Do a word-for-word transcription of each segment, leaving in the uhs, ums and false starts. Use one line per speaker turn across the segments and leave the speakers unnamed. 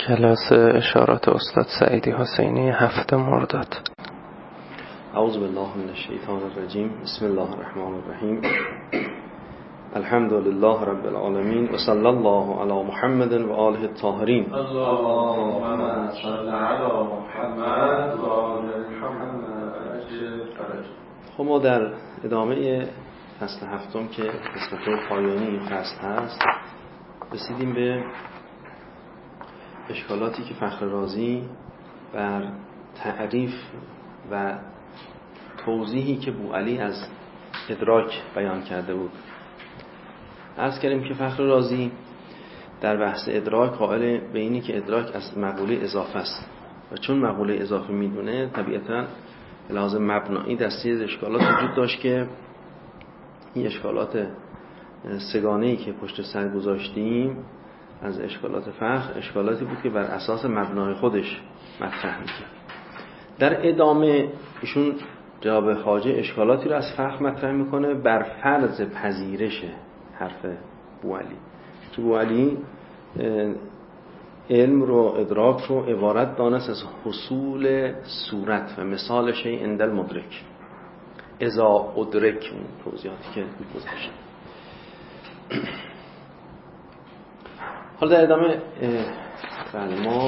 کلاس اشارات استاد سعیدی حسینی هفته مرداد.
اعوذ بالله من الشیطان الرجیم. بسم الله الرحمن الرحیم. الحمد لله رب العالمین و صلی الله علی محمد و آله الطاهرین.
اللهم صل علی محمد و آل محمد.
خب ما در ادامه فصل هفتم که قسمت پایانی این فصل هست رسیدیم به اشکالاتی که فخر رازی بر تعریف و توضیحی که بوعلی از ادراک بیان کرده بود. عرض کردیم که فخر رازی در بحث ادراک قائل به اینی که ادراک از مقوله اضافه است و چون مقوله اضافه میدونه طبیعتاً به لحاظ مبنایی دسته از اشکالات وجود داشت که این اشکالات سگانه‌ای که پشت سر گذاشتیم از اشکالات فخر اشکالاتی بود که بر اساس مبنای خودش مطرح می‌کرد. در ادامه ایشون جواب خواجه اشکالاتی رو از فخر مطرح میکنه بر فرض پذیرش حرف بوعلی که بوعلی علم رو ادراک رو عبارت دانست از حصول صورت و مثال شیء عند المدرک اذا ادرک، اون توضیحاتی که گذاشت. حالا در ادامه بله ما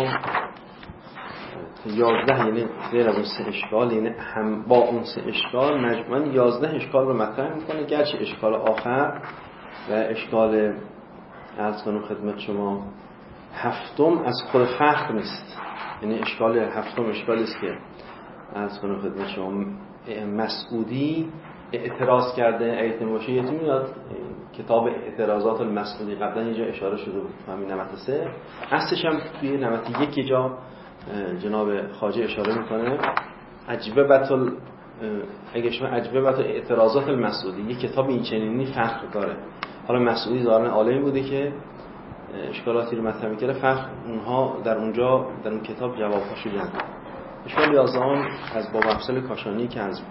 یازده یعنی غیر از اون سه اشکال یعنی هم با اون سه اشکال مجموعاً یازده اشکال رو مطرح میکنه، گرچه اشکال آخر و اشکال عرض کنم خدمت شما هفتم از خود فخر نیست، یعنی اشکال هفتم اشکالی است که عرض کنم خدمت شما مسعودی اعتراض کرده. ایتم باشه یه تیم میاد کتاب اعتراضات المسعودی قبلا اینجا اشاره شده بود همین نمت سه، اصلش هم توی نمت یک جا جناب خواجه اشاره میکنه عجبه بطل اگه شما عجبه بطل اعتراضات المسعودی یه کتاب این چنینی فخر داره. حالا مسعودی دارن عالمی بوده که اشکالاتی رو مطرح میکنه، فخر اونها در اونجا در اون کتاب جوابهاشو جمع کرده. اشکال یازدهم از باب افضل کاشانی که از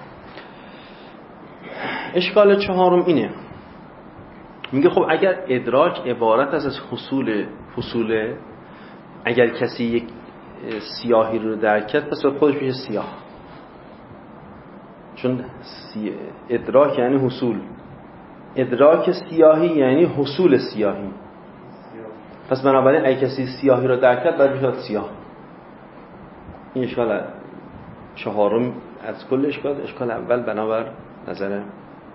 اشکال چهارم اینه، میگه خب اگر ادراک عبارت از حصول حصوله، اگر کسی یک سیاهی رو درک کرد پس خودش میشه سیاه، چون سی... ادراک یعنی حصول، ادراک سیاهی یعنی حصول سیاهی، پس بنابراین اگر کسی سیاهی رو درک کرد باید میشد سیاه. این اشکال چهارم از کل اشکال. اشکال اول بنابر نظر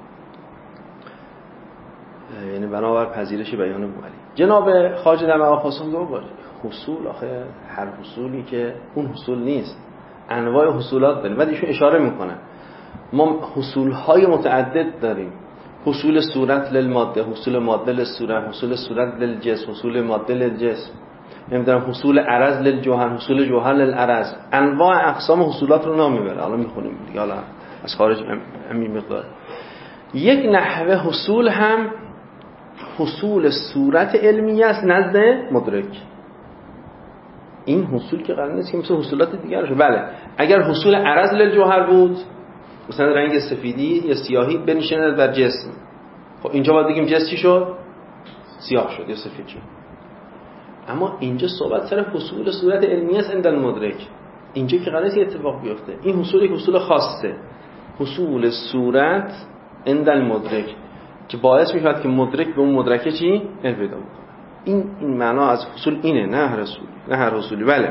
یعنی بنابر پذیرش بیان بوعلی. جناب خواجه در مقام پاسخ گفت حصول آخه هر حصولی که اون حصول نیست، انواع حصولات داریم. بعد ایشون اشاره میکنه ما حصولهای متعدد داریم، حصول صورت للماده، حصول ماده للصورت، حصول صورت للجسم، حصول ماده للجسم، نمیدونم حصول عرض للجوهر، حصول جوهر للعرض، انواع اقسام حصولات رو نام میبره. حالا میخونیم دیگه، حالا از خارج همین مقدار. یک نحوه حصول هم حصول صورت علمی است نزد مدرک. این حصول که قرار نیست که مثل حصولات دیگر باشه. بله اگر حصول عرض للجوهر بود، مثلا رنگ سفیدی یا سیاهی بنشیند بر جسم، خب اینجا باید بگیم جسم چی شد؟ سیاه شد یا سفید شد. اما اینجا صحبت سر حصول صورت علمی است عند المدرک، اینجا که قرار نیست اتفاق بیفته. این حصول یک حصول خاصه، حصول صورت عند المدرک که باعث میشود که مدرک به اون مدرکه چی؟ علم پیدا بکنه. این این معنا از حصول اینه، نه هر حصولی، نه هر حصولی. بله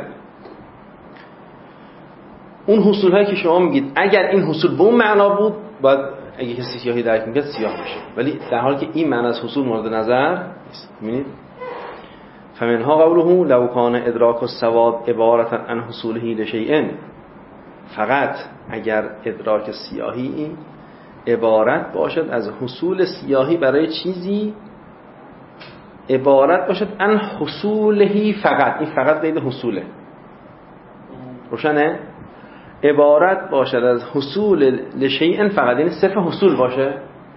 اون حصول هایی که شما میگید اگر این حصول به اون معنا بود باید اگه کسی سیاهی درک میکرد سیاه میشه، ولی در حالی که این معنا از حصول مورد نظر نیست. میبینید فمنها قوله لو کان ادراک السواد عبارة عن حصوله لشیء، فقط اگر ادراک سیاهی عبارت باشد از حصول سیاهی برای چیزی، عبارت باشد عن حصوله فقط، این فقط قید حصوله، روشنه؟ عبارت باشد از حصول لشیء فقط، یعنی صرف حصول باشه،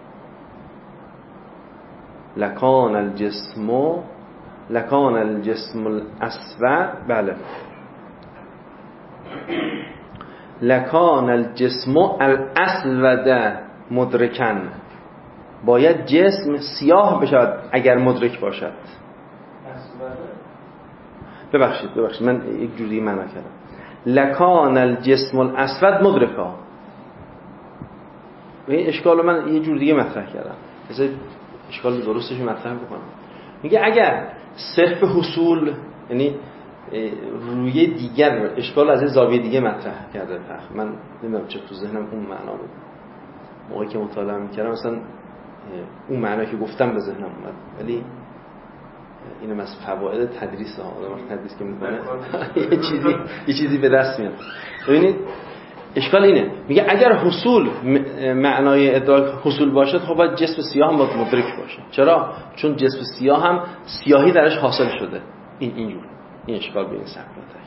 لکان الجسم لکان الجسم الاسود، بله لکان الجسم الاسود مدرکن، باید جسم سیاه بشود اگر مدرک باشد. ببخشید ببخشید من یک جوری معنا کردم. لکان الجسم الاسود مدرکا. این اشکالو من یه جور دیگه مطرح کردم. مثلا اشکال درستش مطرح بکنم. میگه اگر صرف حصول، یعنی روی دیگر اشکال از زاویه دیگه مطرح کرده فقط من نمیدونم چه تو ذهنم اون معنا بود موقعی که مطالعه میکردم، مثلا اون معنا که گفتم به ذهنم اومد، ولی اینم از فواید تدریس ها. آدم تدریس که میکنه یه چیزی یه چیزی به دست میاد. ببینید اشکال اینه، میگه اگر حصول معنای ادراک حصول باشه، خب باید جسم سیاه هم باید مدرک باشه. چرا؟ چون جسم سیاه هم سیاهی درش حاصل شده. این اینجور این اشکال به این سبب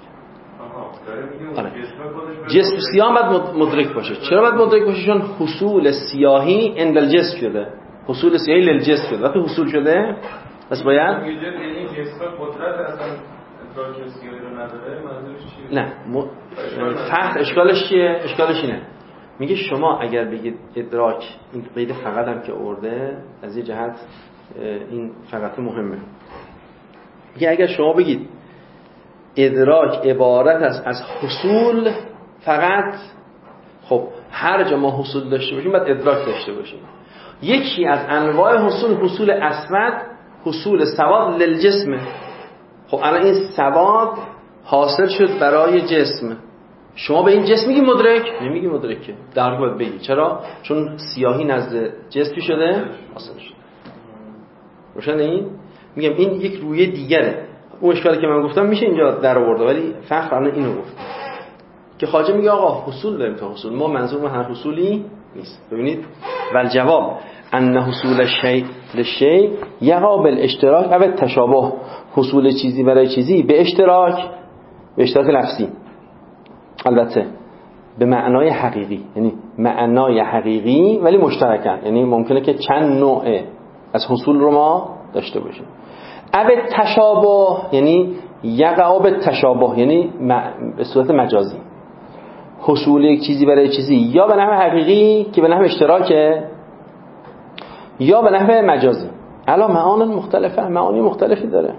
آره. جسم سیاه هم باید مدرک باشه. چرا باید مدرک باشه؟ چون حصول سیاهی عند الجسم شده. حصول سیاهی للجسم شده. وقتی حصول شده پس باید
این جسم قدرت اصلا ادراک سیاهی رو نداره. منظورش چیه؟
نه م... فقط اشکالش چیه؟ اشکالش اینه، میگه شما اگر بگید ادراک، این قید فقط هم که آورده از یه جهت این فقط مهمه. میگه اگر شما بگید ادراک عبارت است از حصول فقط، خب هر جا ما حصول داشته باشیم باید ادراک داشته باشیم. یکی از انواع حصول حصول اسود، حصول سواد للجسم. خب الان این سواد حاصل شد برای جسم، شما به این جسم میگی مدرک؟ نمیگی مدرکه، در حالی باید بگی. چرا؟ چون سیاهی نزد جسم شده حاصل شده. روشن این؟ میگم این یک رویه دیگره. اون اشکالی که من گفتم میشه اینجا در آورده، ولی فقط الان اینو گفت که خواجه میگه آقا حصول داریم تا حصول، ما منظور هر حصولی نیست. ببینید والجواب ان حصول الشیء للشیء یقع بالاشتراک و بالتشابه. حصول چیزی برای چیزی به اشتراک، به اشتراک لفظی، البته به معنای حقیقی، یعنی معنای حقیقی ولی مشترکن، یعنی ممکنه که چند نوع از حصول رو ما داشته باشیم. او تشابه یعنی یقع بالتشابه، یعنی به صورت مجازی. حصول یک چیزی برای چیزی یا به نحو حقیقی که به نحو اشتراکه، یا به نحو مجازی. الان معانی مختلفه، معانی مختلفی داره.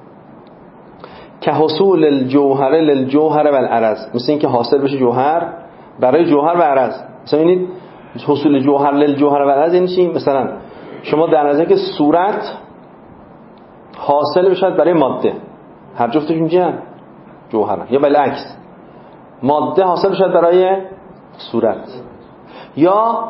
که حصول الجوهر للجوهر و العرض، مثل این که حاصل بشه جوهر برای جوهر و عرض. مثلا ببینید حصول جوهر للجوهر و العرض یعنی چی؟ مثلا شما در نظر که صورت حاصل بشه برای ماده، هر جفتشون جمع جوهر، یا بالعکس ماده حاصل بشه برای صورت، یا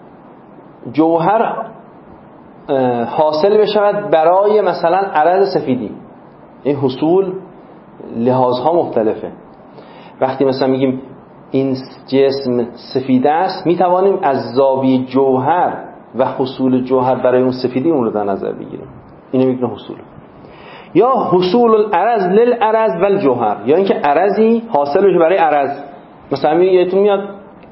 جوهر حاصل بشه برای مثلا عرض سفیدی. این حصول لحاظها مختلفه. وقتی مثلا میگیم این جسم سفید است، میتوانیم از زاویه جوهر و حصول جوهر برای اون سفیدی اون رو در نظر بگیریم. اینو میگن حصول. یا حصول العرض للعرض والجوهر، یا اینکه عرضی حاصل بشه برای عرض. مثلا یادتون میاد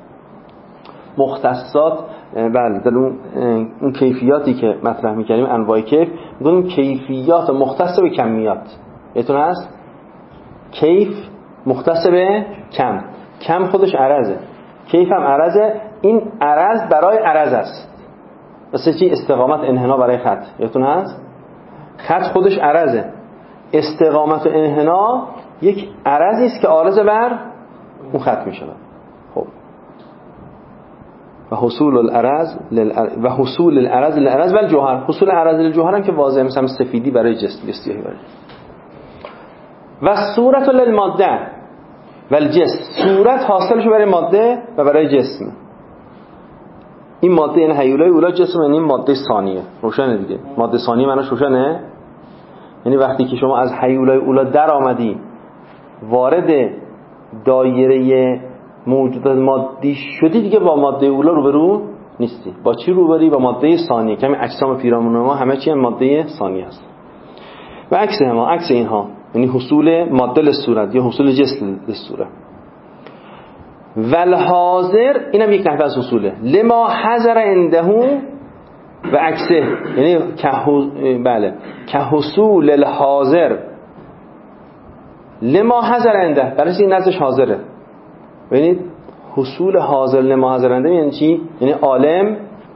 مختصات، بله در اون, اون کیفیاتی که مطرح می‌کردیم، انواع کیف، میگیم کیفیات مختص به کمیات. یادتون هست کیف مختص به کم، کم خودش عرضه، کیف هم عرضه. این عرض برای عرض است. مثل چی؟ استقامت انحنا برای خط. یادتون هست خط خودش عرضه، استقامت و انحنا یک عرضی است که عارض بر اون خط میشه. خب و حصول العرض و حصول العرض للعرض والجوهر، حصول العرض للجوهر هم که واضحه، مثلا سفیدی برای جسم، سیاهی برای و صورت للماده والجسم، صورت حاصلش برای ماده و برای جسم. این ماده یعنی هیولای اولا، جسم یعنی ماده ثانیه. روشنه دیگه، ماده ثانیه معناش روشنه، یعنی وقتی که شما از هیولای اولا در آمدی وارد دایره موجودات مادی شدی، دیگه با ماده اولا روبرو نیستی. با چی روبری؟ با ماده ثانیه. کمی اجسام پیرامون ما همه چی هم ماده ثانیه است. و عکس ما، عکس اینها، یعنی حصول ماده للصورت یا حصول جسم للصورت. والحاضر اینم یک نحوه از حصوله. لما حضر عنده و عکسه، یعنی که بله که حصول الحاضر لما حضر عنده، برای این نزدش حاضره. ببینید حصول حاضر لما حضر عنده یعنی چی؟ یعنی عالم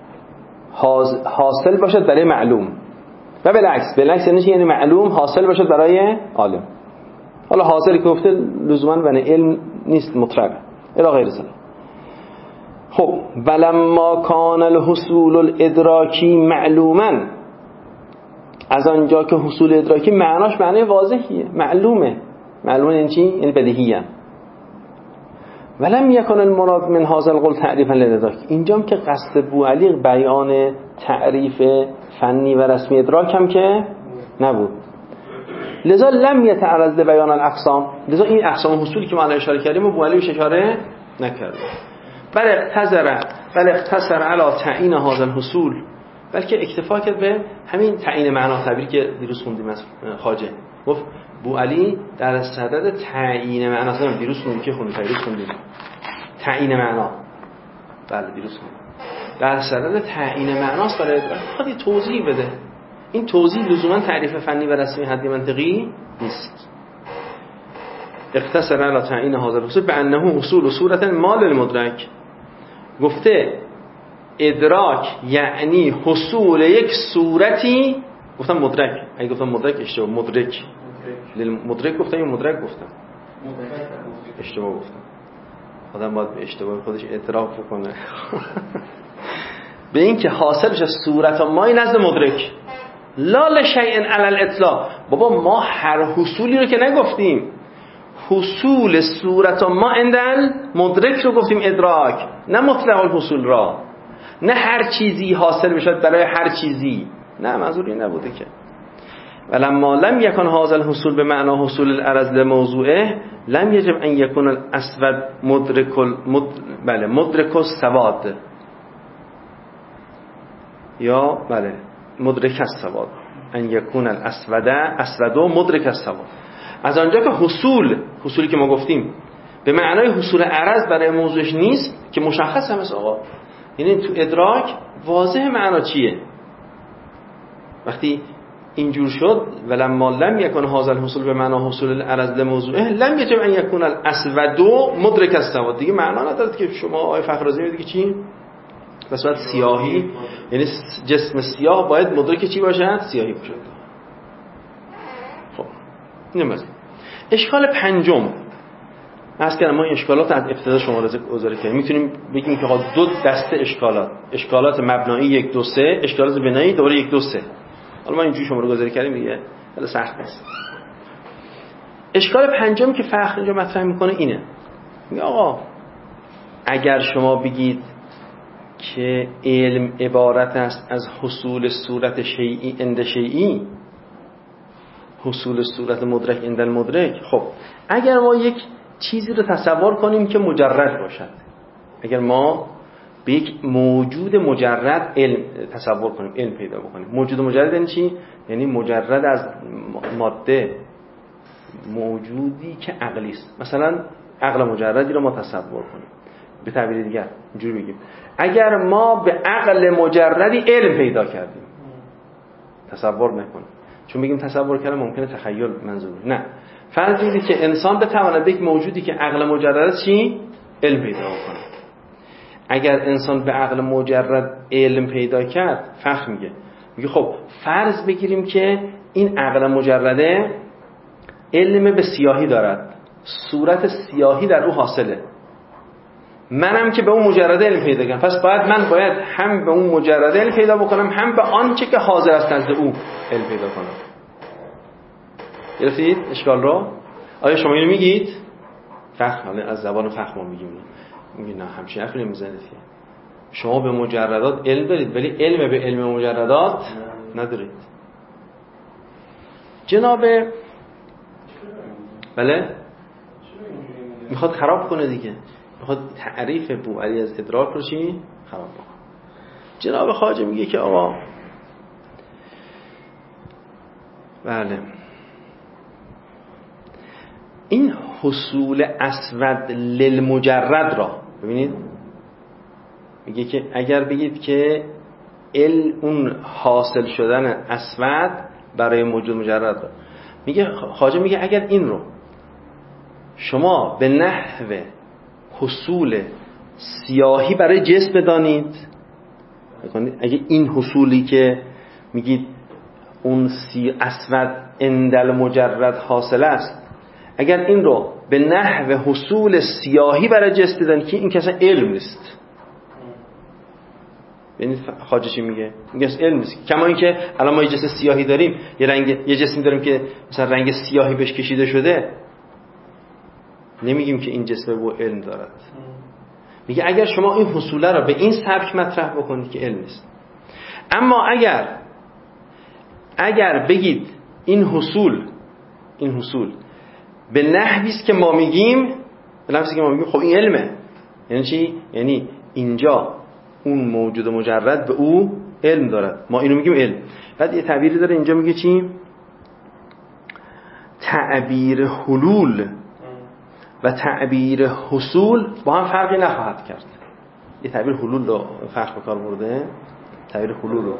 حاصل باشد برای معلوم، و بالعکس، بالعکس یعنی چی؟ یعنی معلوم حاصل باشد برای عالم. حالا حاصلی که گفته لزوما بنی علم نیست، مطلقه الی غیر ذلک. خب ولما کان الحصول الادراکی معلوما، از آنجا که حصول ادراکی معناش معنی واضحیه، معلومه. معلومه این چی؟ این بدیهیه. ولم یکن المراد من هذا القول تعریفا للادراک، اینجام که قصد بوعلی بیان تعریف فنی و رسمی ادراک هم که نبود. لذا لم یتعرض لبیان الاقسام، لذا این اقسام حصولی که ما الان اشاره کردیم و بوعلی بهش اشاره نکرد. بل اقتصر بل اقتصر علی تعیین هذا الحصول، بلکه اکتفا کرد به همین تعیین معنا. تعبیری که دیروز خوندیم از خواجه، گفت بوعلی در صدد تعیین معنا. اصلا دیروز خوندیم که خوندیم دیروز خوندیم تعیین معنا. بله دیروز خوندیم در صدد تعیین معناست برای ادراک. خودی توضیح بده. این توضیح لزوما تعریف فنی و رسمی حدی منطقی نیست. اختصر علی تعیین هذا الحصول بانه حصول صورت ما للمدرک، گفته ادراک یعنی حصول یک صورتی. گفتم مدرک، اگه گفتم مدرک اشتباه، مدرک للمدرک گفتم یا مدرک گفتم؟ اشتباه گفتم. آدم باید به اشتباه خودش اعتراف کنه. به این که حاصل بشه صورت مایی نزد مدرک، لا لشیء علی الاطلاق. بابا ما هر حصولی رو که نگفتیم، حصول صورت ما عند مدرک رو گفتیم ادراک، نه مطلق الحصول را، نه هر چیزی حاصل بشد برای هر چیزی، نه منظور این نبوده که. ولما لم یکن هذا الحصول به معنا حصول العرض لموضوعه لم یجب ان یکون الاسود مدرک مد... بله مدرک السواد، یا بله مدرک السواد، ان یکون الاسود اسود و مدرک السواد. از آنجا که حصول حصولی که ما گفتیم به معنای حصول عرض برای موضوعش نیست که مشخص هم است آقا، یعنی تو ادراک واضح معنا چیه. وقتی اینجور شد ولما لم یکن هذا الحصول به معنا حصول العرض لموضوعه لم یجب ان یکون الاسود مدرک السواد، دیگه معنا نداره که شما آقای فخررازی میگید که چی؟ به صورت سیاهی، یعنی جسم سیاه باید مدرک چی باشد؟ سیاهی باشد. خب اینم از اشکال پنجم. از کردم ما این اشکالات از ابتدا شما را گزارش کردیم. میتونیم بگیم که دو دسته اشکالات، اشکالات مبنایی یک دو سه، اشکالات بنایی دوباره یک دو سه. حالا ما اینجوری شما رو گزارش کردیم دیگه، خیلی سخت نیست. اشکال پنجم که فخر اینجا مطرح میکنه اینه، میگه آقا اگر شما بگید که علم عبارت است از حصول صورت شیئی عند شیئی، حصول صورت مدرک عند المدرک، خب اگر ما یک چیزی رو تصور کنیم که مجرد باشد، اگر ما به یک موجود مجرد علم تصور کنیم، علم پیدا بکنیم. موجود مجرد یعنی چی؟ یعنی مجرد از ماده، موجودی که عقلی است. مثلا عقل مجردی رو ما تصور کنیم. به تعبیر دیگر اینجوری بگیم اگر ما به عقل مجردی علم پیدا کردیم، تصور نکنیم، چون بگیم تصور کردن ممکنه تخیل منظور، نه، فرض کنید که انسان بتواند به یک موجودی که عقل مجرد چی علم پیدا کنه. اگر انسان به عقل مجرد علم پیدا کرد، فقط میگه میگه خب فرض بگیریم که این عقل مجرده علم به سیاهی دارد، صورت سیاهی در او حاصله، منم که به اون مجرده علم پیدا کنم، پس باید من باید هم به اون مجرده علم پیدا بکنم، هم به آنچه که حاضر است نزد او علم پیدا کنم. گرفتید اشکال رو؟ آیا شما اینو میگید؟ فهم، از زبان فهم ما میگیم میگید نه همچین حرفی نمیزنید که شما به مجردات علم دارید ولی علم به علم مجردات ندارید. جناب بله میخواد خراب کنه دیگه، میخواد تعریف بوعلی از ادراک رو چی خراب کنه. جناب خواجه میگه که آقا بله این حصول اسود للمجرد را ببینید، میگه که اگر بگید که ال اون حاصل شدن اسود برای موجود مجرد را، میگه خواجه میگه اگر این رو شما به نحو حصول سیاهی برای جسم بدانید، اگه این حصولی که میگید اون سی اسود اندل مجرد حاصل است، اگر این رو به نحو حصول سیاهی برای جست دیدن که این کسا علم نیست. ببینید خواجه چی میگه؟ میگه علم نیست. کما اینکه الان ما یه جسم سیاهی داریم، یه رنگ یه جسمی داریم که مثلا رنگ سیاهی بهش کشیده شده، نمیگیم که این جسم با علم دارد. میگه اگر شما این حصوله رو به این سبک مطرح بکنید که علم نیست. اما اگر اگر بگید این حصول این حصول به نحوی است که ما میگیم، به نحوی که ما میگیم، خب این علمه. یعنی چی؟ یعنی اینجا اون موجود مجرد به او علم دارد، ما اینو میگیم علم. بعد یه تعبیری داره اینجا میگه چی؟ تعبیر حلول و تعبیر حصول با هم فرقی نخواهد کرد. یه تعبیر حلول رو فرق به کار برده، تعبیر حلول رو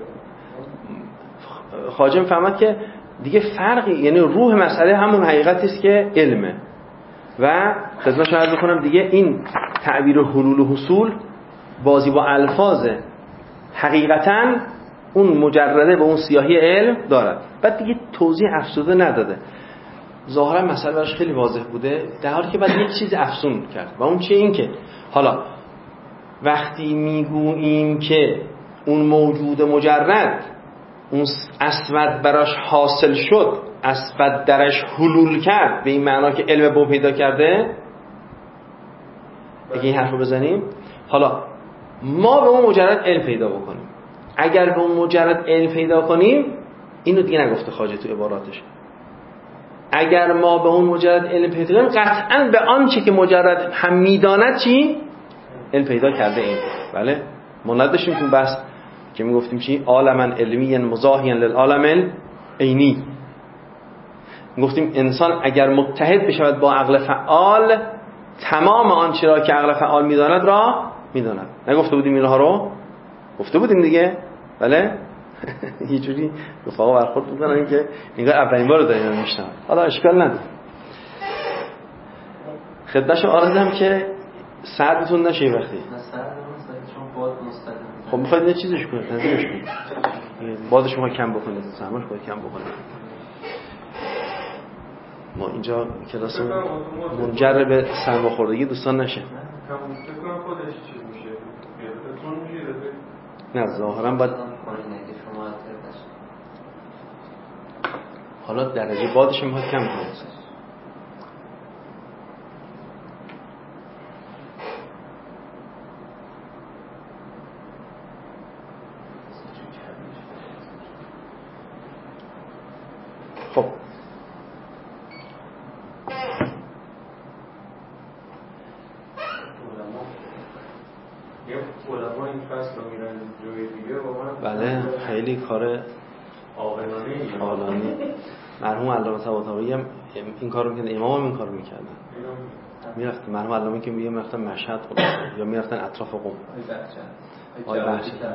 خواجه میفهمد که دیگه فرقی، یعنی روح مسئله همون حقیقتی است که علمه. و خدمتتون عرض می‌کنم دیگه این تعبیر حلول و حصول بازی با الفاظه، حقیقتاً اون مجرده به اون سیاهی علم دارد. بعد دیگه توضیح افسوده نداده، ظاهرا مسئله براش خیلی واضح بوده، در حالی که بعد یک چیز افسون کرد و اون چیه؟ این که حالا وقتی میگوییم که اون موجود مجرد اون اسود براش حاصل شد، اسود درش حلول کرد، به این معنا که علم بو پیدا کرده، اگه این حرف رو بزنیم، حالا ما به اون مجرد علم پیدا بکنیم. اگر به اون مجرد علم پیدا کنیم، اینو دیگه نگفته خواجه تو عباراتش، اگر ما به اون مجرد علم پیدا کنیم قطعاً به آنچه که مجرد هم میداند چی؟ علم پیدا کرده این. بله ما نداشتیم تو بحث که میگفتیم چی؟ عالما علمی مزاحیا للعالم عینی. میگفتیم انسان اگر متحد بشود با عقل فعال، تمام آنچه را که عقل فعال میداند را میداند. نگفته بودیم اینها رو؟ گفته بودیم دیگه. بله یه جوری رفقا برخورد میکنن که انگار اولین بار دارن میشنن. حالا اشکال نداره، خدمتشو آرزم که سردتون نشه یه وقتی. خب میخواید یه چیزش کنید، تنظیمش کنید، بادش میخواید کم بکنید، سرماش باید کم بکنید. ما اینجا کلاس منجر به سرماخوردگی دوستان نشه. نه ظاهرا باید حالا درجه بادش میخواد کم کنید. خب بله خیلی کار عاقلانه. مرحوم علامه طباطبایی هم این کارو می‌کردن، امام هم این کارو می‌کردن. میرفتن مرحوم علامه که میگه میرفتن مشهد خلاص یا میرفتن اطراف قم. آقای بخشی. بله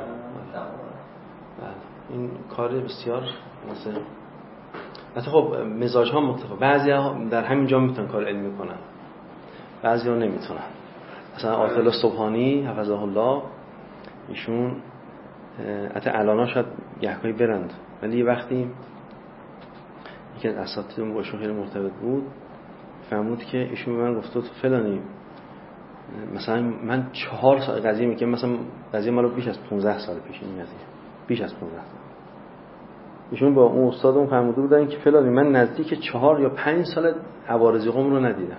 این کار بسیار مثلا البته خب مزاج ها متفاوت، بعضیا در همین جا میتونن کار علمی کنن، بعضیا نمیتونن. مثلا آیت الله سبحانی حفظه الله ایشون حتی الانا شاید گهگاهی برند، ولی یه وقتی یکی از اساتیدمون باشون خیلی مرتبط بود، فهمود که ایشون به من گفت تو فلانی مثلا من چهار سال قضیه میگم، مثلا قضیه مالو بیش از پانزده سال پیش، این قضیه بیش از پانزده سال ایشون با اون استادم فهمیده بودن که فلانی من نزدیک چهار یا پنج سال عوارضی قم رو ندیدم،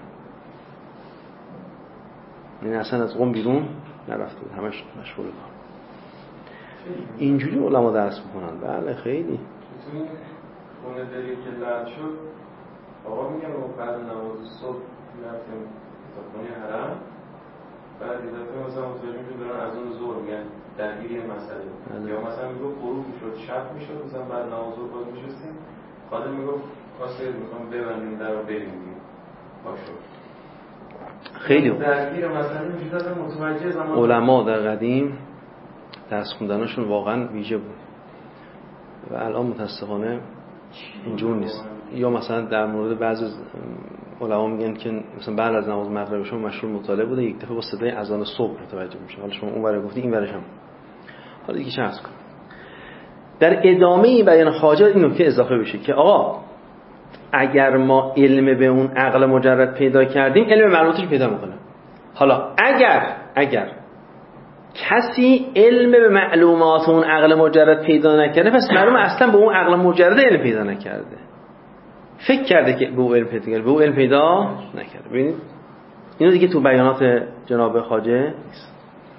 یعنی اصلا از قم بیرون نرفته بود، همش مشغول کار. اینجوری علما درس میکنن. بله خیلی
خونه داری که لعن شد بابا میگن و بعد نماز صبح میرفتیم خونه حرم، بعد یه دفعه مثلا متوجه میشد دارن از اون ظهر میگن درگیری مسئله، یا مثلا میگفت غروب میشد شب میشد، مثلا بعد نماز ظهر باز میشستیم، خادم میگفت واسه میخوام ببندیم در رو بریم دیگه باشو.
خیلی
درگیر مسئله میشد متوجه زمان.
علما در قدیم درس خوندنشون واقعا ویژه بود و الان متاسفانه اینجور نیست. یا مثلا در مورد بعضی علما میگن که مثلا بعد از نماز مغربشون مشغول مطالعه بوده، یک دفعه با صدای اذان صبح متوجه میشه. حالا شما اون ور گفتی این ورش هم. حالا دیگه چه عرض کنم، در ادامه بیان خواجه این نکته اضافه بشه که آقا اگر ما علم به اون عقل مجرد پیدا کردیم علم معلوماتش پیدا میکنه. حالا اگر اگر کسی علم به معلومات اون عقل مجرد پیدا نکرده پس معلومه اصلا به اون عقل مجرد علم پیدا نکرده، فکر کرده که به اون علم پیدا کرده، به اون علم پیدا نکرده. ببینید اینو دیگه تو بیانات جناب خواجه نیست.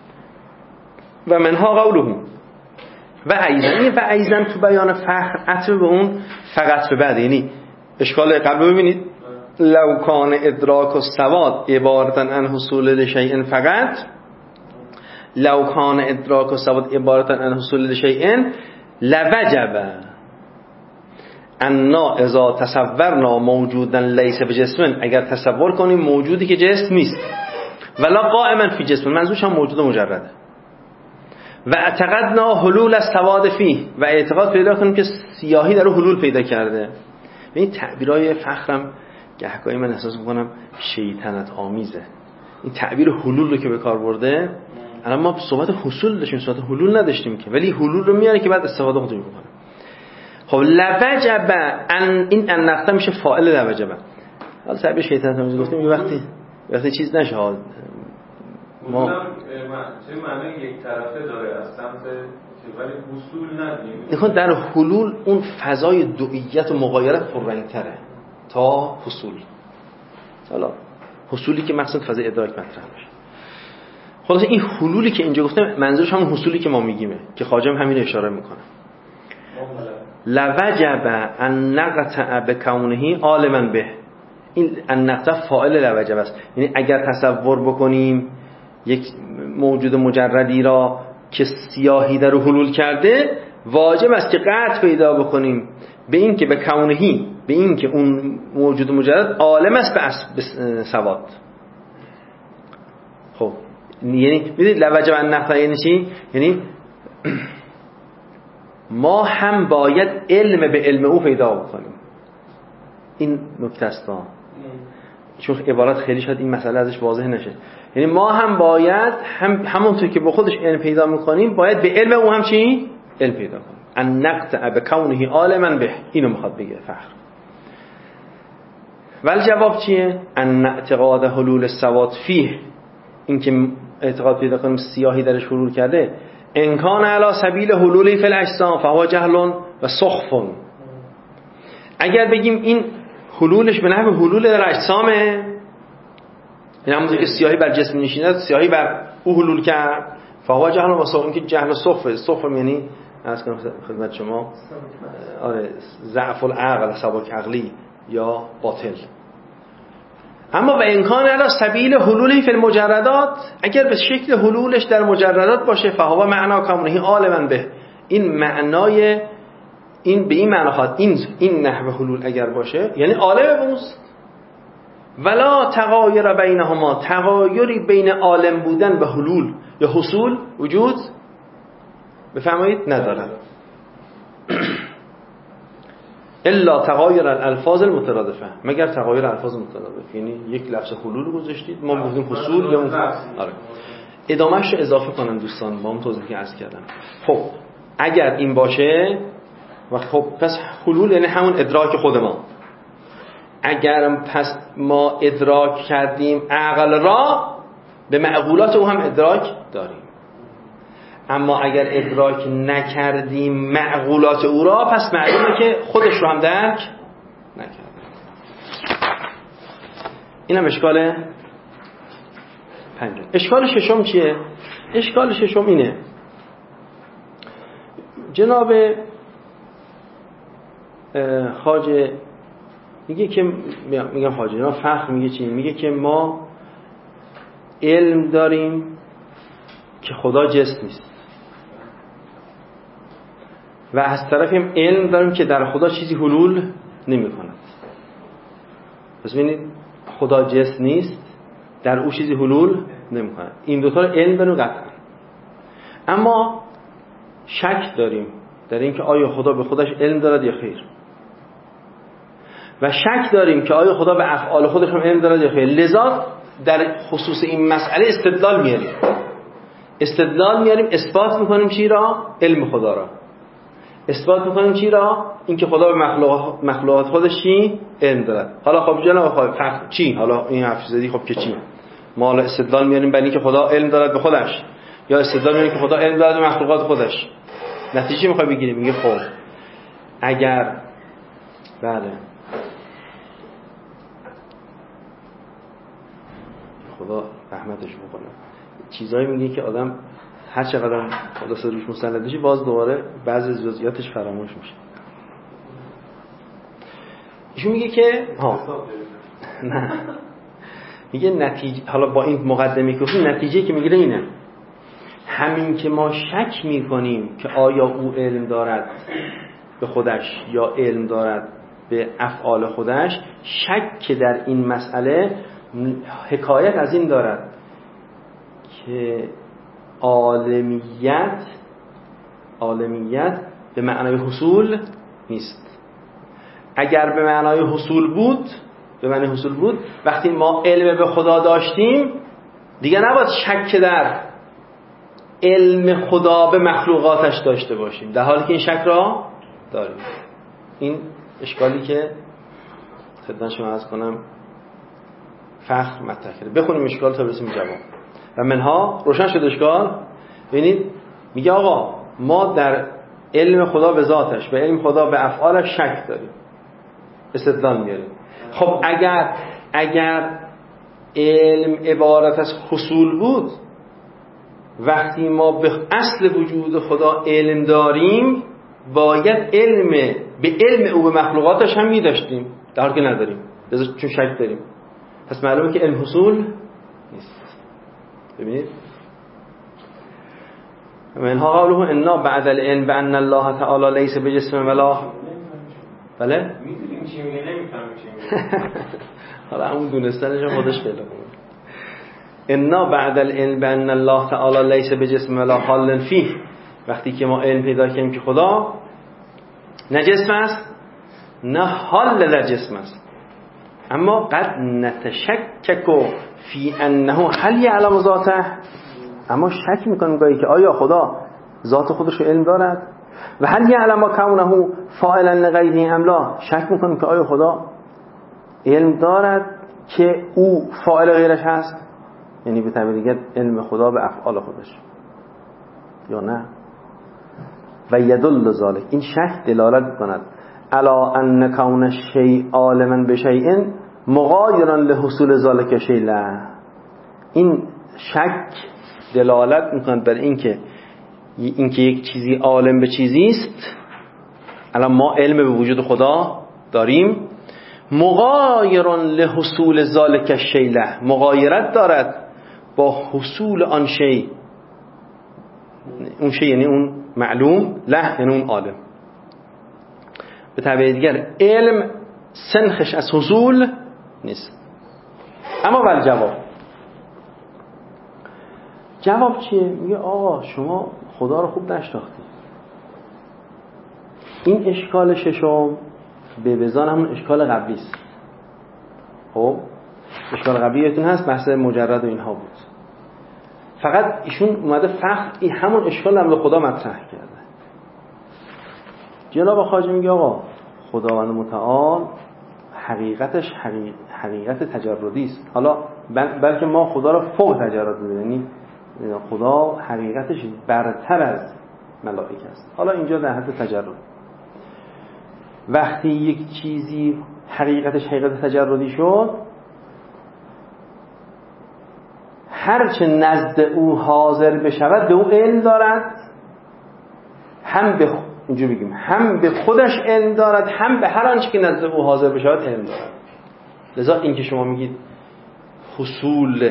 و منها قوله و ایزن و ایزن تو بیان فخر عطف به اون فقط به بعد، یعنی اشکال قبل ببینید لو کان ادراک و سواد عبارتا عن حصول لشیء فقط، لو کان ادراک و سواد عبارتا عن حصول لشیء لوجب انا اذا تصورنا موجودا لیس بجسم، اگر تصور کنیم موجودی که جسم نیست، ولا قائما فی جسم، منظورش هم موجود مجرده، و اعتقدنا حلول السواد فيه، و اعتقاد پیدا کنیم که سیاهی در حلول پیدا کرده. این تعبیرای فخرم گهگاهی من احساس میکنم شیطنت آمیزه. این تعبیر حلول رو که به کار برده، الان ما صحبت حصول داشتیم، صحبت حلول نداشتیم که، ولی حلول رو میاره که بعد استفاده خودش میکنه. خب لوجب ان، این ان نقطه میشه فاعل لوجب. حالا تعبیر شیطنت آمیز گفتیم یه وقتی وقتی چیز نشه ها
ما چه معنی یک طرفه داره از سمت ولی حصول ندیم.
نکن در حلول اون فضای دوئیت و مغایرت پررنگ‌تره تا حصول. حالا حصولی که مقصد فضای ادراک مطرح میشه. خلاص این حلولی که اینجا گفتم منظورش همون حصولی که ما میگیمه که خواجه همین اشاره میکنه. لوجب ان نقطع بکونه عالما به، این ان نقطع فاعل لوجب است، یعنی اگر تصور بکنیم یک موجود مجردی را که سیاهی در حلول کرده، واجب است که قطع پیدا بکنیم به این که به کونهی، به این که اون موجود مجرد عالم است به سواد. خب یعنی میدید لوجب ان نقطع یعنی چی؟ یعنی ما هم باید علم به علم او پیدا بکنیم. این نکته است، چون عبارت خیلی شاید این مسئله ازش واضح نشه. یعنی ما هم باید هم همونطور که با خودش علم پیدا میکنیم باید به علم او هم چی؟ علم پیدا کنیم. ان نقطع بکونه عالما به، اینو میخواد بگه فخر. ولی جواب چیه؟ ان اعتقاد حلول السواد فیه، این که اعتقاد پیدا کنیم سیاهی درش حلول کرده، امکان علی سبیل حلولی فی الاجسام فهو جهل و سخف. اگر بگیم این حلولش به نحو حلول در اجسامه، یعنی همونطور که سیاهی بر جسم نشیند سیاهی بر او حلول کرد، فهو جهل و سخف، این که جهل و سخف، سخف یعنی عرض کنم خدمت شما آره ضعف العقل، سبک عقلی یا باطل. اما به امکان علی سبیل حلولی فی المجردات، اگر به شکل حلولش در مجردات باشه، فهو معنا کونه عالما به، این معنای این به این معنا خواهد، این این نحو حلول اگر باشه یعنی عالم بوست. ولا تغایر بینهما، تغایری بین عالم بودن به حلول یا حصول وجود بفرمایید ندارد. الا تغایر الالفاظ المترادفه، مگر تغایر الفاظ مترادف، یعنی یک لفظ حلول گذاشتید ما گفتیم حصول یا آره ادامهش رو اضافه کنم دوستان با اون توضیحی که عرض کردم. خب اگر این باشه و خب پس حلول یعنی همون ادراک خود ما. اگر پس ما ادراک کردیم عقل را، به معقولات او هم ادراک داریم. اما اگر ادراک نکردیم معقولات او را، پس معلومه که خودش رو هم درک نکردیم. اینم اشکال پنجم. اشکال ششم چیه؟ اشکال ششم اینه جناب خواجه میگه که میگم خواجه جناب فخر میگه چی؟ میگه که ما علم داریم که خدا جسم نیست و از طرفی هم علم داریم که در خدا چیزی حلول نمی کند. پس ببینید خدا جسم نیست، در او چیزی حلول نمی کند. این دوتا رو علم داریم قطعا، اما شک داریم در این که آیا خدا به خودش علم دارد یا خیر، و شک داریم که آیا خدا به افعال خودش هم علم دارد یا خیر. لذا در خصوص این مسئله استدلال میاریم استدلال میاریم اثبات میکنیم چی را؟ علم خدا را. اثبات میکنیم چی را؟ اینکه خدا به مخلوقات مخلوقات خودش چی علم دارد. حالا خب جناب خب فرق چی؟ حالا این حرف زدی خب که چی؟ ما حالا استدلال میاریم برای اینکه خدا علم دارد به خودش، یا استدلال میاریم که خدا علم دارد به مخلوقات خودش. نتیجه میخوای بگیری؟ میگه خب اگر بله خدا رحمتش بکنه چیزایی میگه که آدم هر چقدر خدا سروش مستند بشه باز دوباره بعضی جزئیاتش فراموش میشه. ایشون میگه که ها نه میگه نتیجه، حالا با این مقدمه که نتیجه که میگیره اینه، همین که ما شک میکنیم که آیا او علم دارد به خودش یا علم دارد به افعال خودش، شک در این مسئله حکایت از این دارد که عالمیت عالمیت به معنای حصول نیست. اگر به معنای حصول بود به معنای حصول بود وقتی ما علم به خدا داشتیم دیگه نباید شک در علم خدا به مخلوقاتش داشته باشیم، در حالی که این شک را داریم. این اشکالی که خدمت شما عرض کنم فخر مطرح کرده. بخونیم اشکال تا برسیم جواب. و منها روشن شد اشکال. ببینید میگه آقا ما در علم خدا به ذاتش و علم خدا به افعالش شک داریم، استدلال میاریم. خب اگر اگر علم عبارت از حصول بود، وقتی ما به اصل وجود خدا علم داریم باید علم به علم او به مخلوقاتش هم می‌داشتیم، در حالی که نداریم چون شک داریم. پس معلومه که علم حصول نیست. ببینید منها قوله انا بعد العلم بان الله تعالی لیس بجسم ولا بله
میدونیم چی میگه نمیفهمیم چی میگه.
حالا همون دونستنش هم خودش خیلی خوبه. انا بعد العلم بان الله تعالی لیس بجسم ولا حال فیه، وقتی که ما علم پیدا کردیم که خدا نه جسم است نه حال در جسم است، اما قد نتشکک فی انه هل یعلم ذاته، اما شک میکنیم گاهی که آیا خدا ذات خودش رو علم دارد، و هل یعلم کونه فاعلا لغیره ام لا، شک میکنیم که آیا خدا علم دارد که او فاعل غیرش هست، یعنی به تعبیر دیگه علم خدا به افعال خودش، یا نه. و یدل ذلک، این شک دلالت میکند الا ان کون الشیء عالما بشیء مغایرا لحصول ذلک شیء لا، این شک دلالت میکند بر اینکه اینکه یک چیزی عالم به چیزی است، الان ما علم به وجود خدا داریم، مغایرا لحصول ذلک الشیء لا، مغایرت دارد با حصول آن شی، اون شی یعنی اون معلوم، له یعنی اون عالم. به تعبیر دیگر علم سنخش از حصول نیست. اما ول جواب جواب چیه؟ میگه آقا شما خدا رو خوب نشناختی. این اشکال ششم به بزان همون اشکال قبلی است. خب اشکال قبلیتون هست بحث مجرد و اینها بود، فقط ایشون اومده فقط این همون اشکال هم به خدا مطرح کرده. جناب خواجه میگه آقا خداوند متعال حقیقتش حقیقت, حقیقت تجردی است. حالا بل بلکه ما خدا رو فوق تجرد می‌دونیم، یعنی خدا حقیقتش برتر از ملائکه است. حالا اینجا در حد تجرد، وقتی یک چیزی حقیقتش حقیقت تجردی شد، هرچه نزد او حاضر بشود به او علم دارد، هم به اینجا بگیم هم به خودش علم دارد، هم به هر آنچه که نزد او حاضر بشود علم دارد. لذا این که شما میگید حصول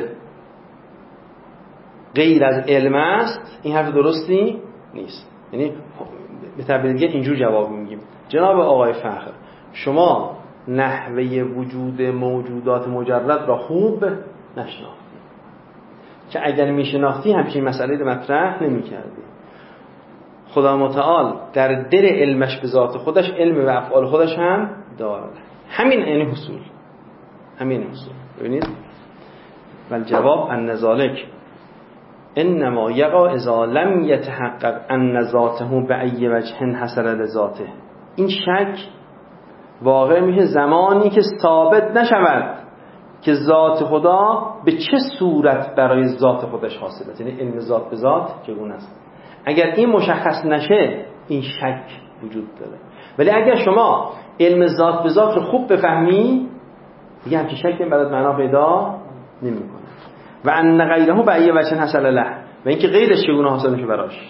غیر از علم است، این حرف درستی نیست. یعنی به تعبیر دیگه اینجور جواب میگیم جناب آقای فخر، شما نحوه وجود موجودات مجرد را خوب نشناختی، که اگر میشناختی همچین مسئله رو مطرح نمی‌کردی. خدا متعال در دل علمش به ذات خودش علم و افعال خودش هم دارد. همین یعنی حصول، همین حصول. ببینید والجواب ان ذلک انما یقع اذا لم یتحقق ان ذاته به ای وجه حصل لذاته. این شک واقع میشه زمانی که ثابت نشود که ذات خدا به چه صورت برای ذات خودش حاصل است، یعنی علم ذات به ذات چگونه است. اگر این مشخص نشه این شک وجود داره. ولی اگر شما علم ذات به ذات رو خوب بفهمی دیگه همچین شکی برات معنا پیدا نمیکنه. و ان غیره به ای وجه حصل له، و اینکه غیرش چگونه حاصل میشه براش.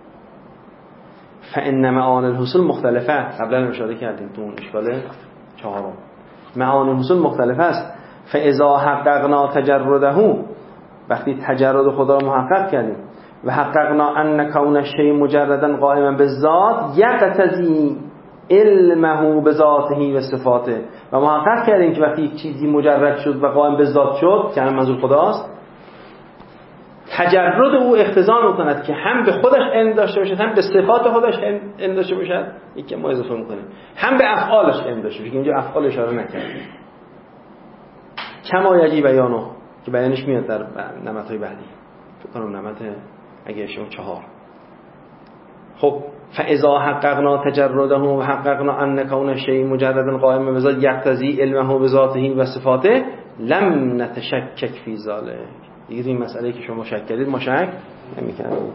فان معانی الحصول مختلفه، قبلا اشاره کردیم تو اون اشکال چهارم. معانی الحصول مختلفه است. فاذا حققنا تجرده، وقتی تجرد خدا رو محقق کردیم، و حققنا ان کون الشیء مجردا قائما بالذات یقتضی علمه بذاته و صفاته، و محقق کردیم که وقتی یک چیزی مجرد شد و قائم به ذات شد که همین منظور خداست، تجرد او اقتضا میکند که هم به خودش علم داشته باشد، هم به صفات خودش علم داشته باشد، یکی ما اضافه میکنیم، هم به افعالش علم داشته باشد. اینجا افعال اشاره نکردیم. کما یجی بیانو که بیانش میاد در نمطهای بعدی، فکر کنم نمط اگه اشتباه چهار. خب فاذا حققنا تجرده و حققنا ان کون الشیء مجردا قائما بذات یقتضی علمه بذاته و صفاته لم نتشکک فی ذلک. دیگه این مسئله که شما شک کردید ما شک نمی‌کردیم.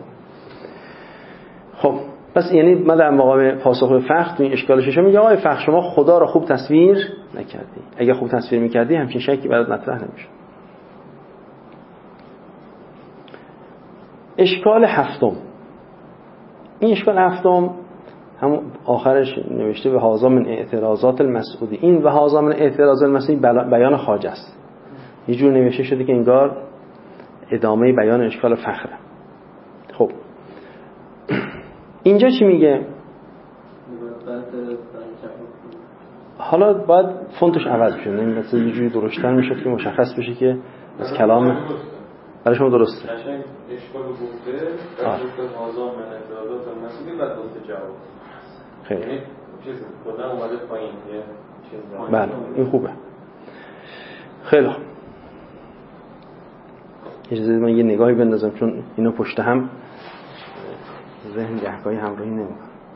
خب پس یعنی ما در مقام پاسخ به فخر تو این اشکال ششم میگه آقای فخر شما خدا رو خوب تصویر نکردی. اگه خوب تصویر می‌کردی همچین شکی برات مطرح نمی‌شد. اشکال هفتم، این اشکال هفتم هم آخرش نوشته به هذا من اعتراضات المسعودی. این و هذا من اعتراضات المسعودی بیان خواجه است. یه جور نوشته شده که انگار ادامه بیان اشکال فخره. خب اینجا چی میگه؟ حالا باید فونتش عوض بشه، این مثلا یه جوری درشتر میشد که مشخص بشه که از کلام برای شما درسته.
قشنگ اشکال گفته، بعد گفته هازا من اعتراضات المسئولی، بعد گفته جواب.
خیلی.
یعنی چیز کلا اومده پایین یه چیز.
بله این خوبه. خیلی خوب. اجازه بدید من یه نگاهی بندازم چون اینا پشت هم ذهن گهگاهی همراهی نمیکنه.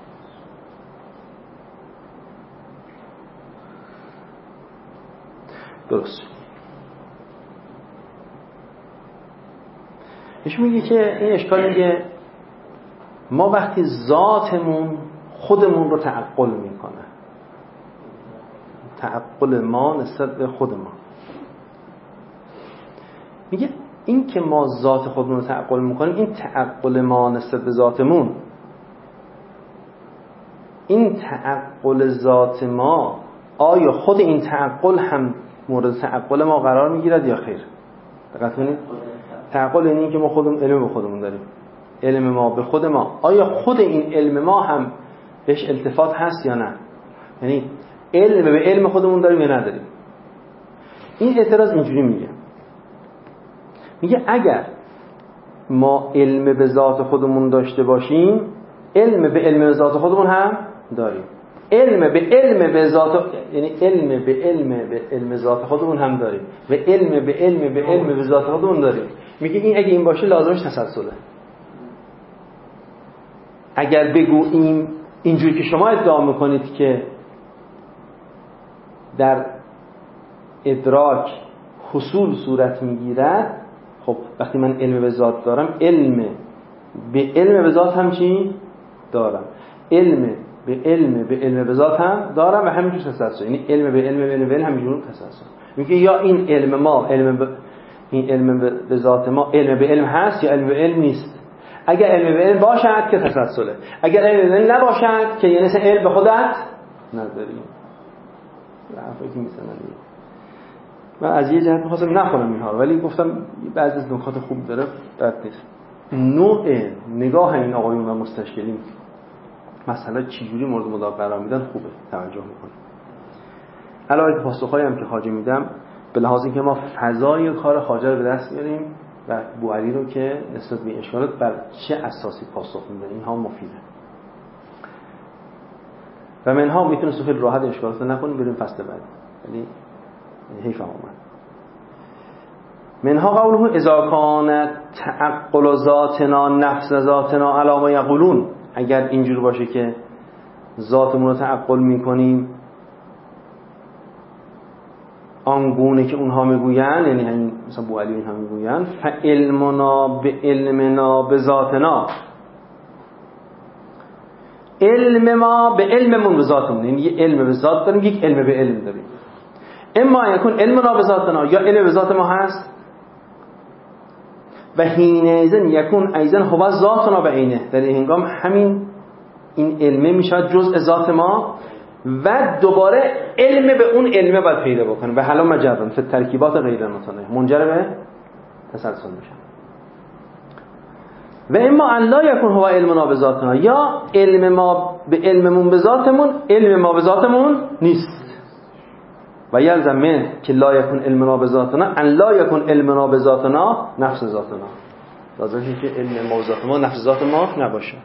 درست. ایشون میگه که این اشکال میگه ما وقتی ذاتمون خودمون رو تعقل میکنه، تعقل ما نسبت به خود ما، میگه این که ما ذات خودمون رو تعقل میکنیم، این تعقل ما نسبت به ذاتمون، این تعقل ذات ما آیا خود این تعقل هم مورد تعقل ما قرار میگیرد یا خیر؟ دقت کنید، تعقل یعنی این که ما خودمون علم به خودمون داریم، علم ما به خود ما، آیا خود این علم ما هم بهش التفات هست یا نه؟ یعنی علم به علم خودمون داریم یا نداریم؟ این اعتراض اینجوری میگه، میگه اگر ما علم به ذات خودمون داشته باشیم، علم به علم به ذات خودمون هم داریم، علم به علم به ذات، یعنی علم به علم به علم ذات خودمون هم داریم و علم به علم به علم به ذات خودمون داریم. میگه این اگه این باشه لازمش تسلسله. اگر بگوییم اینجوری که شما ادعا میکنید که در ادراک حصول صورت میگیرد، خب وقتی من علم به ذات دارم، علم به علم به ذات هم چی دارم؟ علم به علم به علم به ذات هم دارم و همینجور تسلسل، یعنی علم به علم به علم به علم همینجور تسلسل. میگه یا این علم ما علم به این علم به ذات ما علم به علم هست یا علم به علم نیست. اگر علم به علم باشد که تسلسله، اگر علم به علم نباشد که یعنی علم به خودت نداری. حرفی که میزنن من از یه جهت می‌خواستم نخونم اینها رو، ولی گفتم بعضی از نکات خوب داره، بد نیست. نوع نگاه این آقایون و مستشکلین مسئله چجوری مورد مدار قرار میدن خوبه توجه میکنه. علاوه بر پاسخهایی هم که خواجه میدم، به لحاظ اینکه ما فضای کار خواجه رو به دست میاریم و بوعلی رو که نسبت به اشکالات بر چه اساسی پاسخ میده، اینها مفیده. و منها میتونه سوفل راحت اشکالات رو نکنیم بریم فصل بعد، ولی حیف هم اومد. منها قوله اذا کان تعقل ذاتنا نفس ذاتنا علی ما یقولون، اگر اینجور باشه که ذاتمون رو تعقل میکنیم آنگونه که اونها میگویند، یعنی همین مثلا بو علی هم میگویند فعلمنا به علمنا به ذاتنا، علم ما به علممون به ذاتمون، یعنی یه علم به ذات داریم، یک علم به علم داریم. اما یکون علمنا به ذاتنا، یا علم به ذات ما هست و حینئذ یکون ایضا هو ذاتنا به عینه، در این هنگام همین این علمه میشود جزء ذات ما و دوباره علم به اون علمه باید پیدا بکنه و حالا مجرد فی ترکیبات غیر متناهی منجر به تسلسل میشن. و اما ان لا یکون هو علمنا به ذاتنا، یا علم ما به علممون به ذاتمون علم ما به ذاتمون نیست. و یلزم من که لا یکون علمنا به ذاتنا ان لا یکون علمنا به ذاتنا نفس ذاتنا، لازمه که علم ما به ذات ما نفس ذات ما نباشه.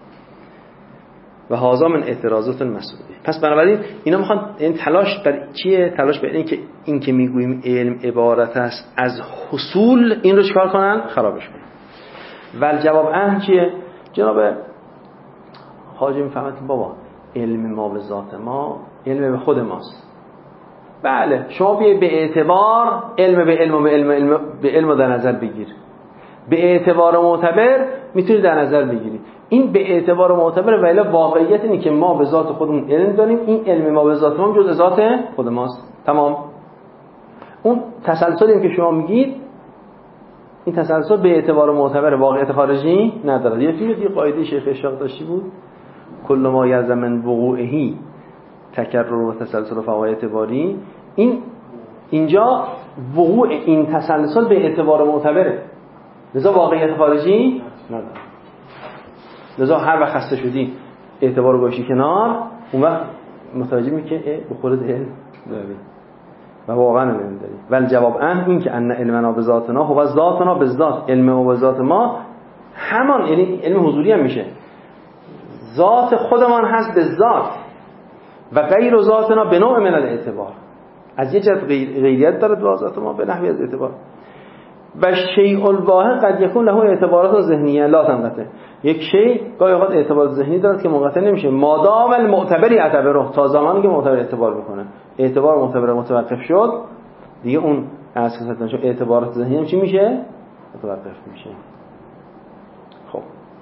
و هذا من اعتراضات المسعودی. پس بنابراین اینا میخوان این تلاش بر چیه؟ تلاش بر این که این که میگوییم علم عبارت است از حصول، این رو چیکار کنن؟ خرابش کنن. و جواب اهم چیه؟ جناب حاجی میفهمد که بابا علم ما به ذات ما علم به خود ماست. بله شما بیاید به اعتبار علم به علم و به علم, علم به علم در نظر بگیر، به اعتبار معتبر میتونی در نظر بگیری. این به اعتبار معتبر و الا واقعیت اینه که ما به ذات خودمون علم داریم، این علم ما به ذات ما جزء ذات خود ماست. تمام. اون تسلسلی که شما میگید این تسلسل به اعتبار معتبر واقعیت خارجی نداره. یه چیزی یه قاعده شیخ اشراق داشتی بود، کل ما یلزم من وقوعه تکرر و تسلسل و فوای اعتباری. این اینجا وقوع این تسلسل به اعتبار معتبره، لذا واقعیت خارجی نداره. لذا هر وقت خسته شدی اعتبار گوشی کنار، اون وقت متوجه می که به خودت علم داری و واقعا علم داری. ولی جواب ان این که ان علمنا به ذاتنا هو ذاتنا به ذات، علم ما به ذات ما همان، یعنی علم حضوری هم میشه، ذات خودمان هست به ذات و غیر ذاتنا به نوع من الاعتبار، از یه جهت غیریت داره به ذات ما به نحوی از اعتبار. و شیء الواحد قد یکون له اعتبارات ذهنیه لا تنقطع، یک شیء گاهی اوقات اعتبار ذهنی داره که منقطع نمیشه مادام المعتبر یعتبره، تا زمانی که معتبر اعتبار میکنه. اعتبار معتبر متوقف شد دیگه اون اساس نشه، اعتبارات ذهنی هم چی میشه؟ متوقف میشه. خب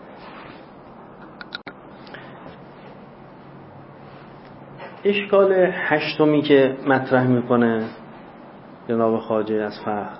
اشکال هشتمی که مطرح میکنه جناب خواجه از فقه،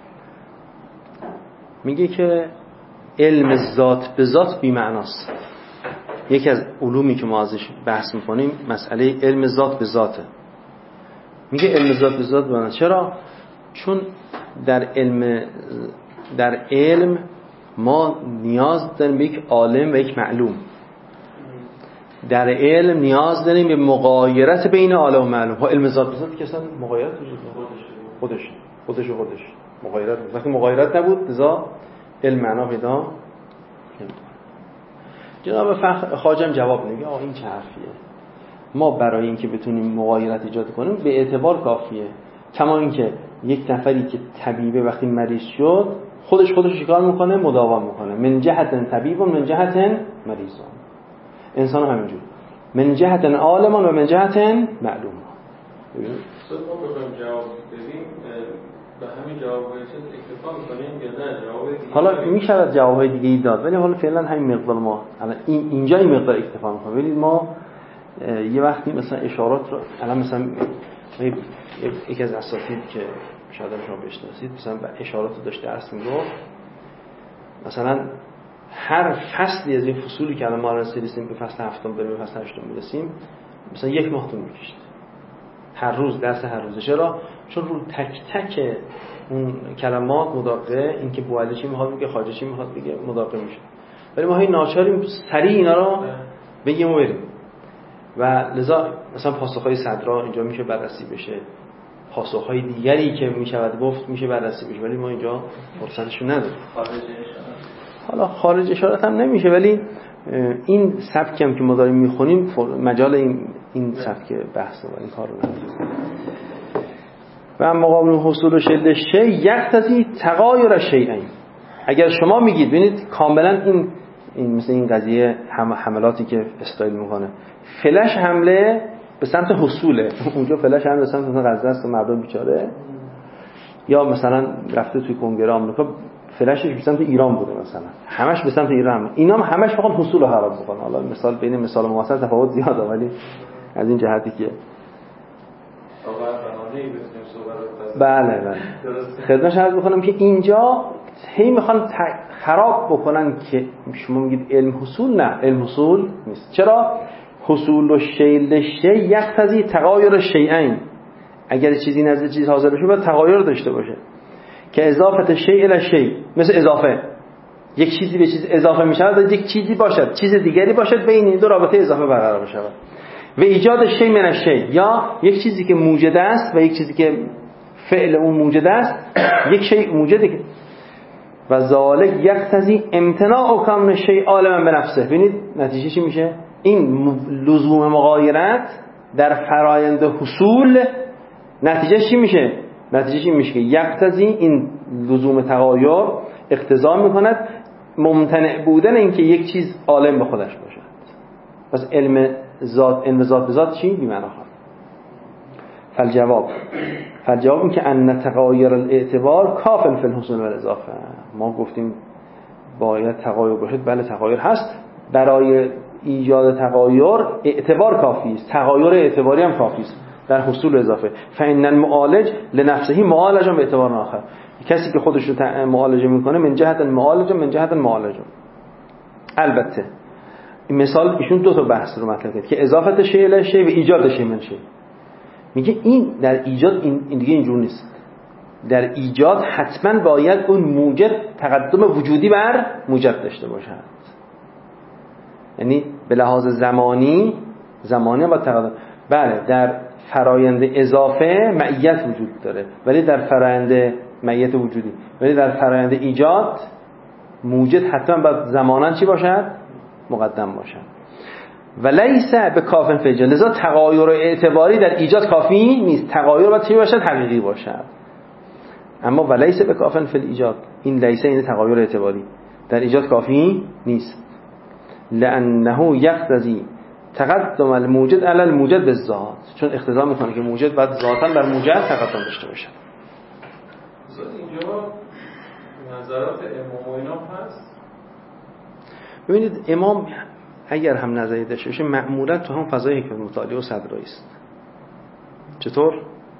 میگه که علم ذات به ذات بی معناست. یکی از علومی که ما ازش بحث میکنیم مسئله علم ذات به ذاته. میگه علم ذات به ذات بنا، چرا؟ چون در علم در علم ما نیاز داریم به یک عالم و یک معلوم. در علم نیاز داریم به مغایرت بین عالم و معلوم. ها علم ذات به ذات که اصلا مغایرت وجود نداره، خودش خودش و خودش مغایرت. وقتی مغایرت نبود لذا علم معنا پیدا. جناب خواجه جواب میگه آه این چه حرفیه، ما برای اینکه بتونیم مغایرت ایجاد کنیم به اعتبار کافیه. کما اینکه یک نفری که طبیبه وقتی مریض شد خودش خودش چیکار میکنه؟ مداوا میکنه. من جهت طبیب و من جهت مریض. انسان همینجور من جهت عالم و من جهت معلوم.
ببینید صد ما بخوایم جواب بدیم به همین جواب‌های چیز اکتفا می‌کنیم یا نه جواب دیگه؟
حالا می‌شود جواب‌های دیگه‌ای داد ولی حالا فعلا همین مقدار ما الان این اینجا این مقدار اکتفا می‌کنیم. ولی ما یه وقتی مثلا اشارات رو الان مثلا یکی از اساتید که شاید شما بشناسید مثلا اشارات رو داشته درس می‌گفت، مثلا هر فصلی از این فصولی که الان ما رسیدیم به فصل هفتم بریم به فصل هشتم برسیم مثلا یک ماه طول می‌کشه. هر روز درس هر روزه. چرا؟ چون رو تک تک اون کلمات مداقه، این که بوعلی چی میخواد بگه، خواجه چی میخواد بگه مداقه میشه. ولی ما هی ناچاریم سریع اینا رو بگیم و بریم. و لذا مثلا پاسخهای صدرا اینجا میشه بررسی بشه، پاسخهای دیگری که میشود گفت میشه بررسی بشه، ولی ما اینجا فرصتشو نداریم. حالا خارج اشارات هم نمیشه، ولی این سبکی هم که ما داریم میخونیم مجال این این سبک بحث و این کار رو نداریم. و مقابل حصول شل شیء یقتضی تغایر شیئین. اگر شما میگید ببینید کاملا این این مثل این قضیه هم حملاتی که اسرائیل میکنه، فلش حمله به سمت حصوله، اونجا فلش حمله به سمت غزه است و مردم بیچاره، یا مثلا رفته توی کنگره آمریکا فلشش به سمت ایران بوده، مثلا همش به سمت ایران، اینا هم همش فقط حصول رو خراب میکنن. حالا مثال بین مثال معاصر تفاوت زیاده، ولی از این جهتی که بله بله خدمتش عرض بکنم که اینجا هی میخوان خراب بکنن که شما میگید علم حصول، نه علم حصول نیست. چرا؟ حصول و شیء شیء یقتضی تغایر شیئین، اگر چیزی نزد چیز حاضر بشه باید تغایر داشته باشه، که اضافه شیء الی شیء، مثل اضافه، یک چیزی به چیز اضافه میشه باید یک چیزی باشد، چیز دیگری باشد، بین این دو رابطه اضافه برقرار بشه. و ایجاد شیء من الشیء، یا یک چیزی که موجد است و یک چیزی که فعل اون موجد است، یک شیء موجده. و ذالک یقتضی امتناع کون شیء عالما بنفسه. ببینید نتیجه چی میشه؟ این لزوم مغایرت در فرایند حصول نتیجه چی میشه؟ نتیجه چی میشه که یقتضی این لزوم تغایر اقتضا میکند ممتنع بودن اینکه یک چیز عالم به خودش باشد. پس علم ذات، علم ذات به ذات چی؟ بی‌معنی خواهد. فالجواب فالجواب این که ان تغایر الاعتبار کافن فی الحصول والاضافه. ما گفتیم باید تغایر باشد، بله تغایر هست، برای ایجاد تغایر اعتبار کافی است، تغایر اعتباری هم کافی است در حصول اضافه. فإن المعالج لنفسه معالج به اعتبار آخر، کسی که خودش رو معالجه میکنه من جهت المعالج من جهت المعالج. البته این مثال ایشون دو تا بحث رو مطرح کرد که اضافه شیء الی شیء و ایجاد شیء من شیء. میگه این در ایجاد این, این دیگه اینجور نیست. در ایجاد حتما باید اون موجد تقدم وجودی بر موجد داشته باشد، یعنی به لحاظ زمانی زمانی با تقدم. بله در فرایند اضافه معیت وجود داره، ولی در فرایند معیت وجودی، ولی در فرایند ایجاد موجد حتما باید زمانا چی باشد؟ مقدم باشد. و لیس به کافن فی ایجاد، لذا تغایر اعتباری در ایجاد کافی نیست، تغایر باید چی باشد؟ حقیقی باشد. اما و لیس به کافن فی ایجاد، این لیس این تغایر اعتباری در ایجاد کافی نیست، لانه یقتضی تقدم الموجد علی الموجد بالذات، چون اقتضا میکنه که موجد باید ذاتاً بر موجد تقدم داشته باشد.
اینجا نظرات امام و اینا هست.
ببینید امام اگر هم نظری داشته باشه معمولا تو هم فضای حکمت مطالعه و صدرایی است. چطور؟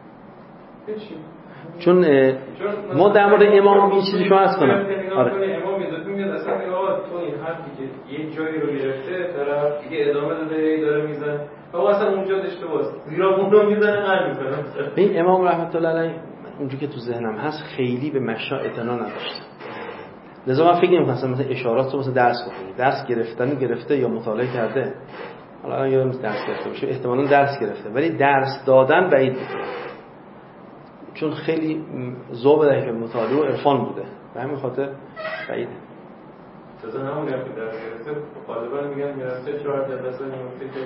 چون ما در مورد امام یه چیزی شما عرض کنم.
آره. امام اضافه میاد اصلا تو این حرفی که یک جایی رو گرفته طرف دیگه ادامه داده داره میزنه، آقا اصلا اونجا اشتباهه، زیرا اون رو میزنه قلب میزنه.
این امام رحمت الله علیه اونجوری که تو ذهنم هست خیلی به مشا اعتنا نداشت. لذا من فکر نمی‌کنم مثلا اشارات رو مثلا درس بخونه، درس گرفتن گرفته یا مطالعه کرده، حالا یا درس گرفته باشه احتمالاً درس گرفته، ولی درس دادن بعید می‌دونم، چون خیلی ذوق در حکمت مطالعه و عرفان بوده، به همین خاطر بعیده.
تازه همون که درس گرفته غالبا میگن میرسه چهار جلسه نمی‌فته که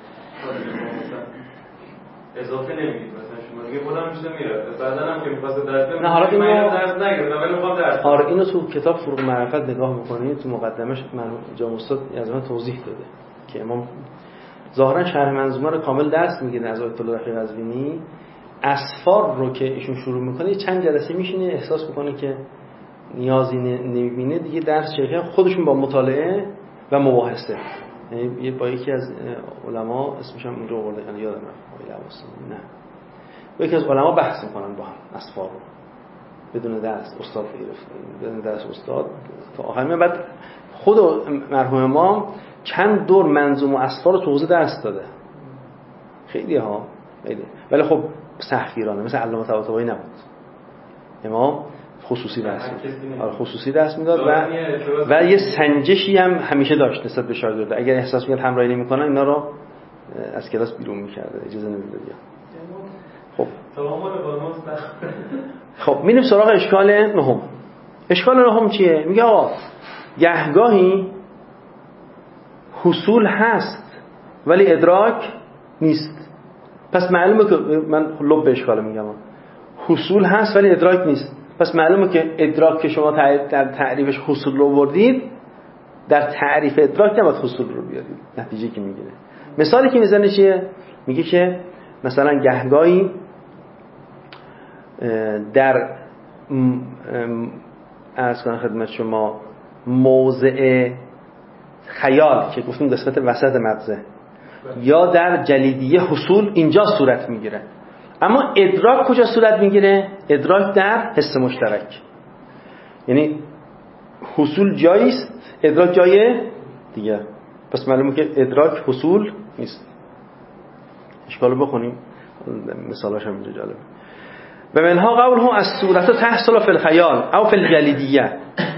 اضافه نمیگید، مثلا شما دیگه خودم میشه میرفته بعدن هم که می‌خواسته درس بده،
نه حالا اینو
درس نگرفتم ولی می‌خوام درس.
آره اینو تو کتاب فروغ معرفت نگاه می‌کنید، تو مقدمش مرحوم جام استاد از من توضیح داده که امام ظاهرا شرح منظومه رو کامل درس میگیره از آیت الله رفیع قزوینی. اسفار رو که ایشون شروع میکنه چند جلسه میشینه احساس میکنه که نیازی نمیبینه دیگه، درس شیخه خودشون با مطالعه و مباحثه، یعنی با یکی از علما اسمش هم اونجا آورده، یعنی یادم رفت نه با یکی از علما بحث میکنن با هم اسفار رو بدون درس استاد گرفت، بدون درس استاد تا آخر. بعد خود مرحوم امام چند دور منظومه اسفار رو توضیح درس داده، خیلی ها خیلی، ولی خب سختگیرانه مثل علامه طباطبایی نبود. امام خصوصی درس میداد، آره خصوصی درس میداد و و یه سنجشی هم همیشه داشت نسبت به شاگردا، اگر احساس میکرد همراهی نمیکنن اینا رو از کلاس بیرون میکرده، اجازه نمیداد. خب خب میریم سراغ اشکال نهم. اشکال نهم چیه؟ میگه آقا گهگاهی حصول هست ولی ادراک نیست. پس معلومه که من لب به اشکال میگم حصول هست ولی ادراک نیست، پس معلومه که ادراک که شما در تعریفش حصول رو بردید در تعریف ادراک نباید حصول رو بیاریم. نتیجه که میگیره، مثالی که میزنه چیه؟ میگه که مثلا گهگاهی در عرض کنم خدمت شما موضع خیال که گفتیم قسمت وسط مغزه یا در جلیدیه حصول اینجا صورت میگیره، اما ادراک کجا صورت میگیره؟ ادراک در حس مشترک. یعنی حصول جاییست، ادراک جای دیگه. پس معلومه که ادراک حصول نیست. اشکالو بخونیم، مثالاش هم اینجا جالبه. و منها قوله از صورت تحصل فی الخیال او فی الجلیدیه.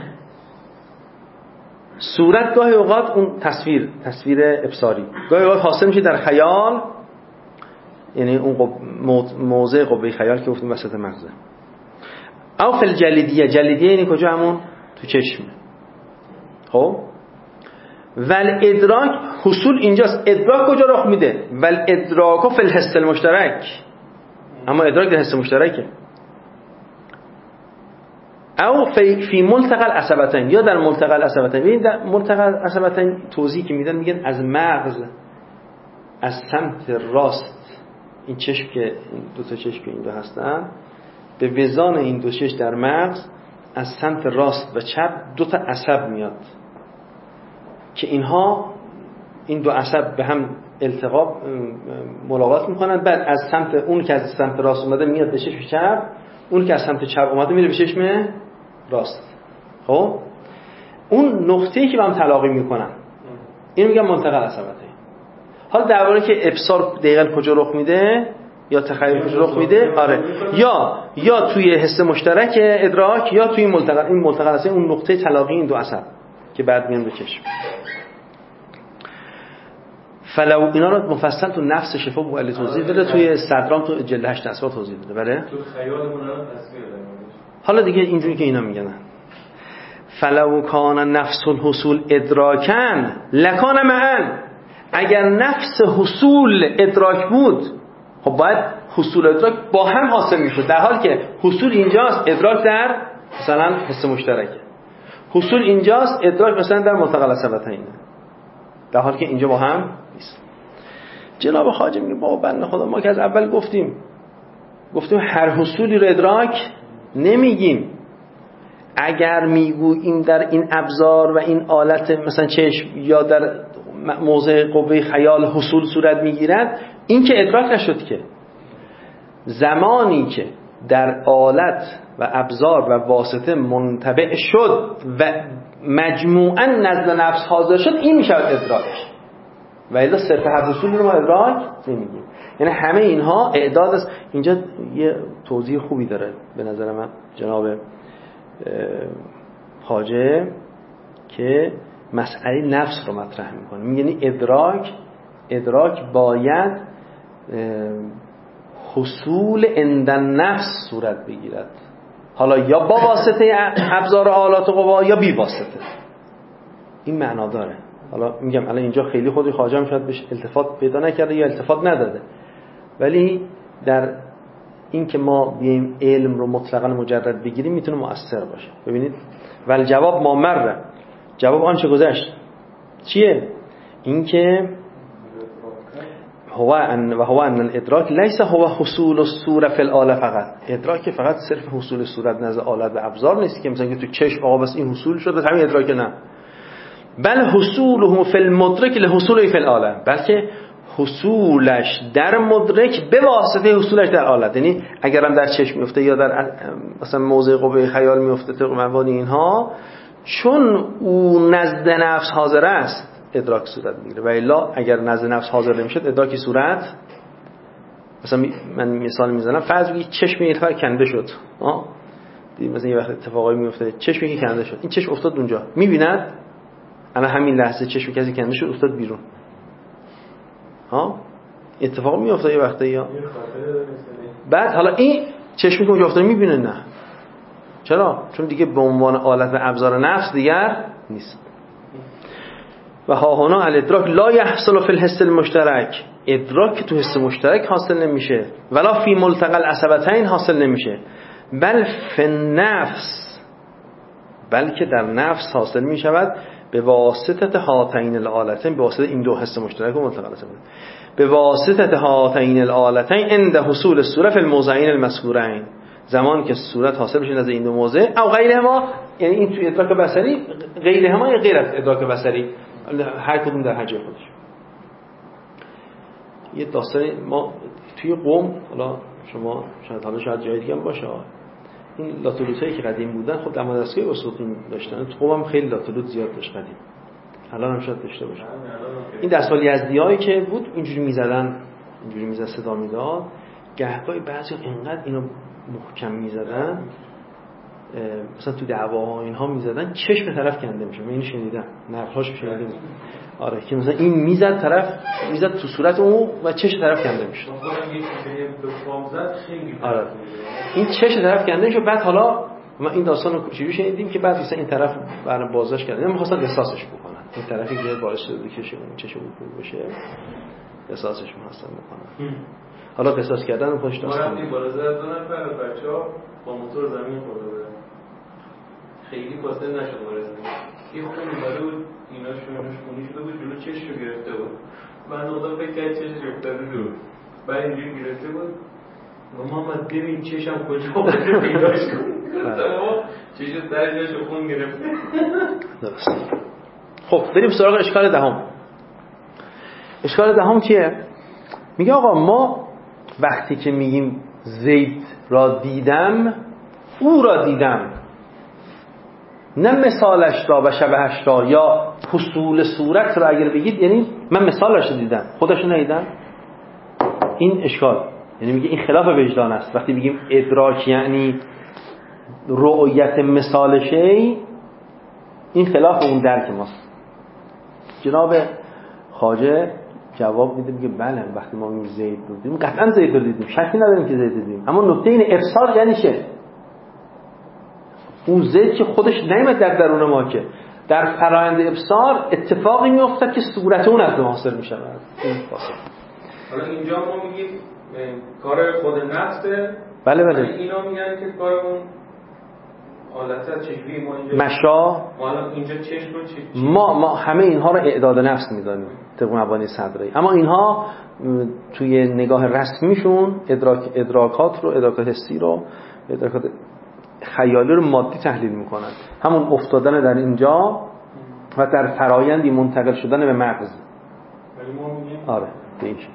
صورت گاهی اوقات اون تصویر تصویر ابصاری گاهی اوقات حاصل میشه در خیال، یعنی اون موضع قوه خیال که گفتیم وسط مغزه. او فی الجلیدیه، جلیدیه یعنی کجا؟ همون تو چشم. خب ول ادراک حصول اینجاست. ادراک کجا رخ میده؟ ول ادراک فی الحس المشترک، اما ادراک در حس مشترکه. او فی فی ملتقى العصبتین، یا در ملتقى العصبتین. ببین در ملتقى العصبتین توضیح که میدن میگن از مغز از سمت راست، این چشم که این دو تا چشم که این دو هستن، به وزان این دو چشم در مغز از سمت راست و چپ دو تا عصب میاد که اینها این دو عصب به هم التقا ملاقات میکنن. بعد از سمت اون که از سمت راست اومده میاد به چشم چپ، اون که از سمت چپ اومده میره به چشم راست. خب اون نقطه‌ای که با هم تلاقی میکنن اینو میگن منطقه العصبتین. حالا درباره که ابصار دقیقاً کجا رخ میده یا تخیل کجا رخ میده، آره، یا یا توی حس مشترک ادراک یا توی ملتقى، این ملتقى العصبتین اون نقطه تلاقی این دو عصب که بعد میان به چشم. فلو اینا رو مفصل تو نفس شفا و علی توضیح بده، توی صدرام تو جلد هشت اسباب توضیح بده. بله
تو خیالمون رو تصویر بده.
حالا دیگه اینجوری که اینا میگن فلو کان نفس الحصول ادراکن لکان معن، اگر نفس حصول ادراک بود خب باید حصول ادراک با هم حاصل میشد، در حالی که حصول اینجاست ادراک در مثلا حس مشترکه، حصول اینجاست ادراک مثلا در ملتقى العصبتین، در حالی که اینجا با هم نیست. جناب خواجه میگه بابا بنده خدا ما که از اول گفتیم گفتیم هر حصولی رو ادراک نمیگیم. اگر میگوییم در این ابزار و این آلت مثلا چشم یا در موضع قوه خیال حصول صورت میگیرد، این که ادراک نشد که. زمانی که در آلت و ابزار و واسطه منطبع شد و مجموعاً نزد نفس حاضر شد، این میشه ادراک. و الا صرف هر حصول رو ما ادراک نمیگیم. یعنی همه اینها اعداد است. اینجا یه توضیح خوبی داره به نظر من جناب خواجه که مسئله نفس رو مطرح میکنه. میگه یعنی ادراک ادراک باید حصول عند النفس صورت بگیرد، حالا یا با واسطه ابزار و آلات و قوا یا بی واسطه. این معنا داره. حالا میگم الان اینجا خیلی خودی خواجه هم شاید بهش التفات پیدا نکرده یا التفات نداده، ولی در این که ما بیایم علم رو مطلقاً مجرد بگیریم میتونه مؤثر باشه. ببینید ول جواب ما مر، جواب آنچه گذشت چیه؟ این که هو ان و هو ان الادراک لیس هو حصول الصوره فی الاله فقط. ادراک فقط صرف حصول صورت نزد آلت و ابزار نیست که مثلا تو چشم آقا بس این حصول شد همین ادراک، نه، بل حصوله فی المدرک لحصوله فی الاله، بلکه حصولش در مدرک به واسطه حصولش در آلت. یعنی اگرم در چشم میفته یا در مثلا موضع قوه خیال میفته طبق مبانی اینها، چون او نزد نفس حاضر است ادراک صورت میگیره، و الا اگر نزد نفس حاضر نمیشد ادراکی صورت. مثلا من مثال میزنم، فرض بگید چشم یه نفر کنده شد، ها دیدید مثلا یه وقت اتفاقایی میفته چشمی که کنده شد، این چشم افتاد اونجا، میبیند الان همین لحظه چشم کسی کنده شد افتاد بیرون، ها اتفاق میفته یه وقته یا بعد حالا این چشمی که اونجا افتاد میبینه، نه چرا؟ چون دیگه به عنوان آلت و ابزار نفس دیگر نیست. و ها هنا الادراک لا یحصل فی الحس المشترک، ادراک تو حس مشترک حاصل نمیشه، ولا فی ملتقى العصبتین حاصل نمیشه، بل فی النفس، بلکه در نفس حاصل میشود، به واسطه هاتین الآلتین، به واسطه این دو حس مشترک و مطلق الاسم، به واسطه هاتین الآلتین عند حصول الصورة فی الموضعین المذکورین، زمان که صورت حاصل بشه از این دو موضع او غیرهما، یعنی این توی ادراک بصری، غیرهما یا غیر از ادراک بصری، هر کدوم در حجم خودش. یه داستان ما توی قم، حالا شما شاید حالا شاید جای دیگه هم باشه، این لاتولوتایی که قدیم بودن خب در مدرسه استقیم داشتن، تو قم هم خیلی لاتولوت زیاد داشت قدیم، الان هم شاید داشته باشه. این دستمال یزدیایی که بود اینجوری میزدن، اینجوری میزد صدا میداد، گهگاهی بعضی اینقدر اینو محکم میزدن، مثلا تو دعواها اینها میزدن چشم طرف کنده میشه. من اینو شنیدم، نقل‌هاش شنیدم. آره که مثلا این میزد طرف میزد تو صورت اون و چشم طرف کنده میشه. آره این چشم طرف کنده میشه. بعد حالا ما این داستانو چجوری شنیدیم که بعد مثلا این طرف برام بازداشت کردن، می‌خواستن قصاصش بکنن، این طرفی که باعث شده که چشم بود بشه قصاصش می‌خواستن بکنن. حالا قصاص کردن و پشت داستان.
ما رفتیم بالا زد دو نفر بچه‌ها با موتور زمین خورده بودن. خیلی فاصله نشد برسیم. یه خون اومده بود، اینا شونش خونی شده بود، جلو چشمو گرفته بود. من اونجا فکر کردم چشمش افتاده دور. بعد اینجوری گرفته بود. محمد ببین چشم کجا بود پیداش کن. ما چشم سرش خون گرفته.
درست. خب بریم سراغ اشکال دهم. اشکال دهم چیه؟ میگه آقا ما وقتی که میگیم زید را دیدم، او را دیدم، نه مثالش را و شبهش را یا حصول صورت را اگر بگید، یعنی من مثالش را دیدم خودش را ندیدم. این اشکال، یعنی میگه این خلاف وجدان است. وقتی میگیم ادراک یعنی رؤیت مثال شی، این خلاف اون درک ماست. جناب خواجه جواب میده میگه بله وقتی ما میگیم زید رو دیدیم قطعا زید رو دیدیم، شکی نداریم که زید دیدیم، اما نکته این افسار یعنی چه؟ اون زید که خودش نمیاد در درون ما، که در فرآیند افسار اتفاقی میفته که صورت اون از حاصل میشه.
حالا اینجا ما میگیم کار خود نفسه.
بله بله.
اینا میگن که کار اون حالت چجوری ما اینجا
مشا،
ما اینجا چشم رو چی
ما ما همه اینها رو اعداد نفس میدانیم طبق مبانی صدری، اما اینها توی نگاه رسمیشون ادراک ادراکات رو، ادراکات حسی رو، ادراکات خیالی رو مادی تحلیل میکنن. همون افتادن در اینجا و در فرایندی منتقل شدن به مغز. آره به این شکل.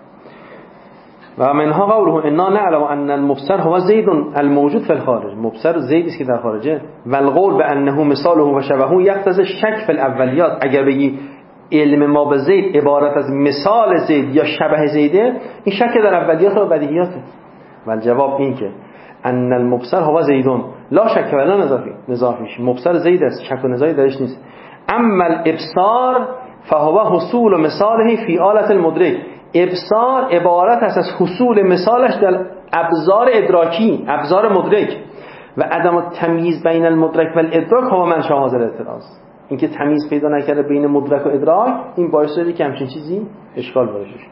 و منها قوله انا نعلم ان المبصر هو زید الموجود في الخارج، مبصر زید است که در خارجه. و القول بانه مثاله و شبهه یقتضی الشک فی الاولیات، اگر بگی علم ما به زید عبارت از مثال زید یا شبه زیده، این شک در اولیات و بدیهیاته. و الجواب این که ان المبصر هو زیدون لا شک ولا نزافی، نزافیش مبصر زید است، شک و نزاعی درش نیست. اما الابصار فهو حصول مثاله فی آلة المدرک، ابصار عبارت است از حصول مثالش در ابزار ادراکی، ابزار مدرک. و عدم تمییز بین المدرک و الادراک هو منشأ هذا الاعتراض، اینکه تمیز پیدا نکرده بین مدرک و ادراک، این باعث شده که همچین چیزی اشکال وارد شه.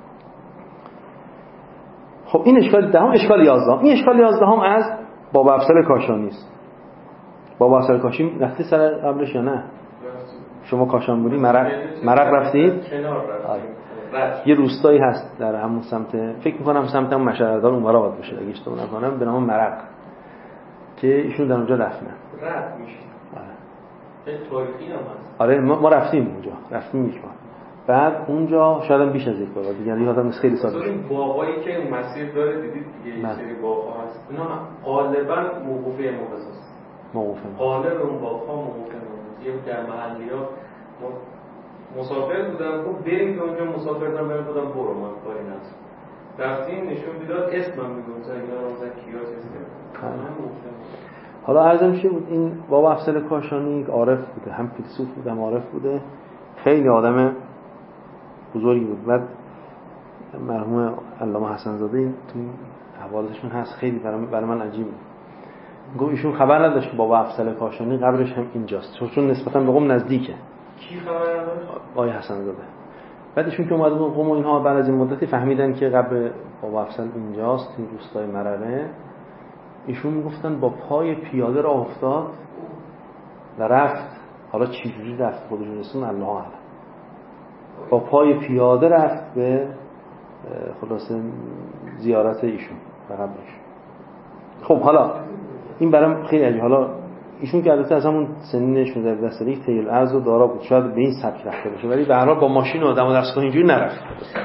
خب این اشکال دهم. اشکال یازدهم، این اشکال یازدهم از بابا افضل کاشانی است. بابا افضل کاشانی رفتی سر قبلش یا نه؟ شما کاشان بودی؟ مرق مرق رفتید؟ یه روستایی هست در همون سمت، فکر میکنم سمت هم مشهددار اون برای باید باشه اگه اشتباه نکنم، به نام مرق، که ایشون در اونجا دفنن.
رفت میشه. آره. تاریخی هم هست.
آره ما, ما رفتیم اونجا، رفتیم یک بار. بعد اونجا شاید هم بیش از یک بار دیگه، یعنی یادم خیلی سال پیش.
این باغایی که اون مسیر داره دیدید دیگه، یه سری باغ‌ها هست. اینا غالبا موقوفه مقصاص.
موقوفه.
غالب اون باغ‌ها موقوفه مقصاص. یه در محلیات مسافر بودم، خب بریم که اونجا مسافر دارم، بریم بودم برو من کاری ندارم. رفتیم نشون میداد اسمم میگفت اینا رو مثلا کیاس اسم.
حالا عرضم چی بود، این بابا افضل کاشانی عارف بوده، هم فیلسوف بوده هم عارف بوده، خیلی آدم بزرگی بود. بعد مرحوم علامه حسن زاده این تو حوالشون هست، خیلی برای من عجیب بود. گفت ایشون خبر نداشت که بابا افضل کاشانی قبرش هم اینجاست، چون نسبتا به قم نزدیکه.
کی خبر نداشت؟
آقای حسن زاده. بعدشون که اومدن قم و اینها بعد از این مدتی فهمیدن که قبر بابا افضل اینجاست، این روستای مرره. ایشون میگفتن با پای پیاده را افتاد و رفت حالا چجوری رفت خودش رسون الله اعلم. با پای پیاده رفت به خلاصه زیارت ایشون و قبرش. خب حالا این برام خیلی عجیبه. حالا ایشون که البته از همون سنینش در دست یک تیل ارز و دارا بود، شاید به این سبک رفته باشه، ولی به هر حال با ماشین و دم و دستگاه اینجوری نرفت.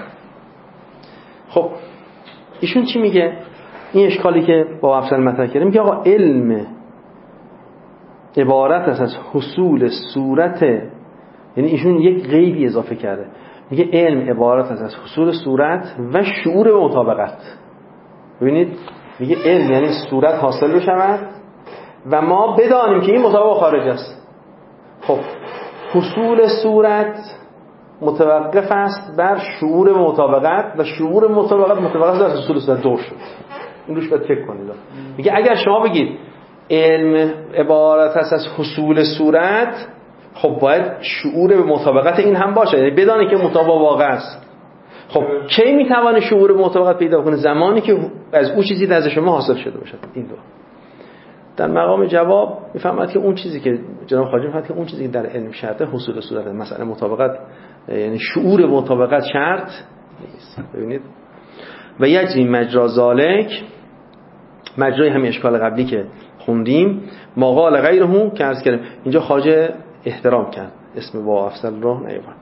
خب ایشون چی میگه؟ این اشکالی که با افضل مطرح کرده، میگه آقا علم عبارت است از حصول صورت، یعنی ایشون یک قیدی اضافه کرده، میگه علم عبارت است از حصول صورت و شعور به مطابقت. ببینید میگه علم یعنی صورت حاصل بشود و ما بدانیم که این مطابق خارج است. خب حصول صورت متوقف است بر شعور به مطابقت و شعور مطابقت متوقف است بر حصول صورت. دور شد. این روش باید فکر کنید. میگه اگر شما بگید علم عبارت است از حصول صورت، خب باید شعور به مطابقت این هم باشه، یعنی بدانید که مطابق واقع است. خب کی میتوانه شعور به مطابقت پیدا کنه؟ زمانی که از اون چیزی نزد شما حاصل شده باشد. این دو در مقام جواب میفهمد که اون چیزی که جناب خواجه میفهمد که اون چیزی که در علم شرطه حصول صورت، مثلا مطابقت، یعنی شعور مطابقت شرط نیست. ببینید و یجری مجرا ذالک، مجرای همین اشکال قبلی که خوندیم، ما قال غیره که عرض کردیم. اینجا خواجه احترام کرد، اسم با افضل رو نیاورد.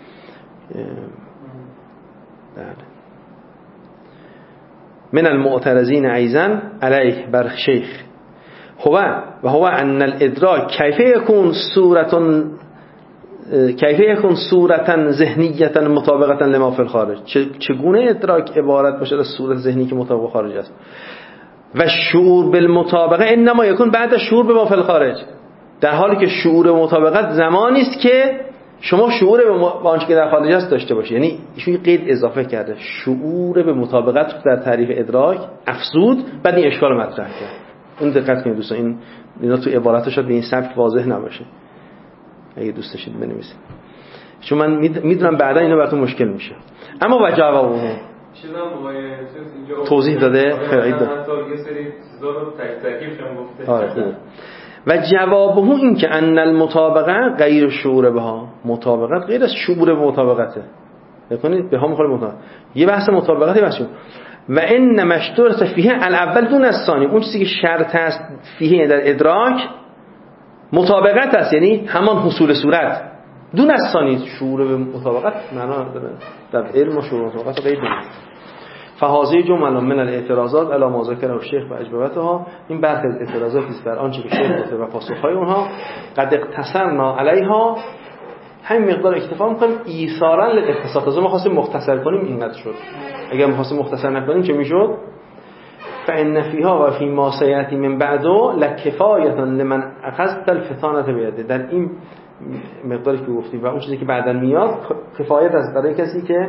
من المعترضین ایضا علیه بر شیخ هو و هو ان الادراک کیف یکون صورتا کیف یکون صورتا ذهنیتا مطابقتا لما فی الخارج، چگونه ادراک عبارت باشد از صورت ذهنی که مطابق خارج است. و شعور بالمطابقه انما یکون بعد شعور به ما فی الخارج، در حالی که شعور مطابقت زمانی است که شما شعور به آنچه که در خارج است داشته باشید. یعنی ایشون قید اضافه کرده، شعور به مطابقت در تعریف ادراک افزود، بعد این اشکال مطرح کرد. اون دقت کنید دوستان، این اینا تو عباراتش به این سبک واضح نباشه. اگه دوست داشتید بنویسید، چون من میدونم بعدا اینا براتون مشکل میشه. اما و جوابه
چیزام اینجا
توضیح داده، خیلی
داد. یه سری چیزا رو تک تکیف شما گفته.
آره خوب. و جوابه این که ان المطابقه غیر شعور بها، مطابقت غیر از شعور به مطابقته. ببینید به ها میخوره مطابقت، یه بحث مطابقتی بحثه. و ان مشترط فیه الاول دون الثانی، اون چیزی که شرط است فیه در ادراک مطابقت است، یعنی همان حصول صورت. دون الثانی شعور به مطابقت معنا داره در علم و شعور مطابقت غیر دونه. فهذه جمله من الاعتراضات علی ما ذکر الشیخ و اجوبتها، این برخی از اعتراضاتی است بر آنچه که شیخ گفته و پاسخهای اونها. قد اقتصرنا علیها، همین مقدار اکتفا می‌کنیم ایثارا للاختصار. لازم خواستیم مختصر کنیم، اینقدر شد. اگر می‌خواستیم مختصر نکنیم چه میشد؟ فإن فيها و فی ما سیأتی من بعد لکفایة لمن اخذت الفطانة بیده. در این مقداری که گفتیم و اون چیزی که بعداً میاد کفایت است برای کسی که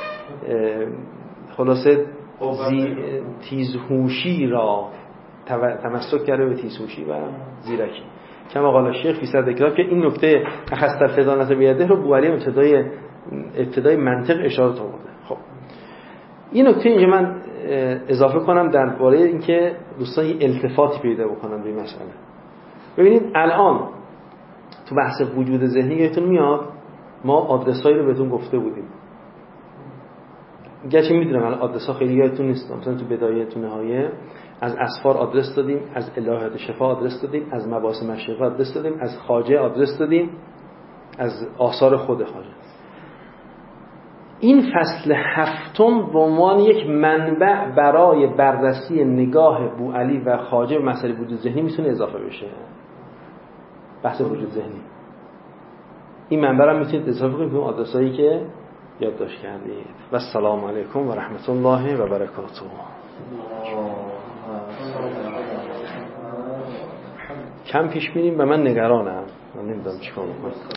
خلاصه تیزهوشی را تمسک کرده به تیزهوشی و زیرکی. کما قال شیخ فی صدر کتاب، که این نکته اخذت الفطانة بیده رو بوعلی ابتدای ابتدای منطق اشاره آورده. خب این نکته اینجا من اضافه کنم درباره اینکه دوستان التفاتی پیدا بکنن به این مسئله. ببینید الان تو بحث وجود ذهنی یادتون میاد ما آدرسایی رو بهتون گفته بودیم. گرچه میدونم الان آدرس‌ها خیلی یادتون نیست، مثلا تو بدایه تو نهایه از اسفار آدرس دادیم، از الهیات شفا آدرس دادیم، از مباحث مشرقه آدرس دادیم، از خواجه آدرس دادیم، از آثار خود خواجه. این فصل هفتم به عنوان یک منبع برای بررسی نگاه بوعلی و خواجه به مسئله وجود ذهنی میتونه اضافه بشه. بحث وجود ذهنی این منبع رو میتونید اضافه کنید به اون آدرسایی که یادداشت کردید. و السلام علیکم و رحمت الله و برکاته. کم پیش میریم و من نگرانم، من نمیدونم چیکار بکنم.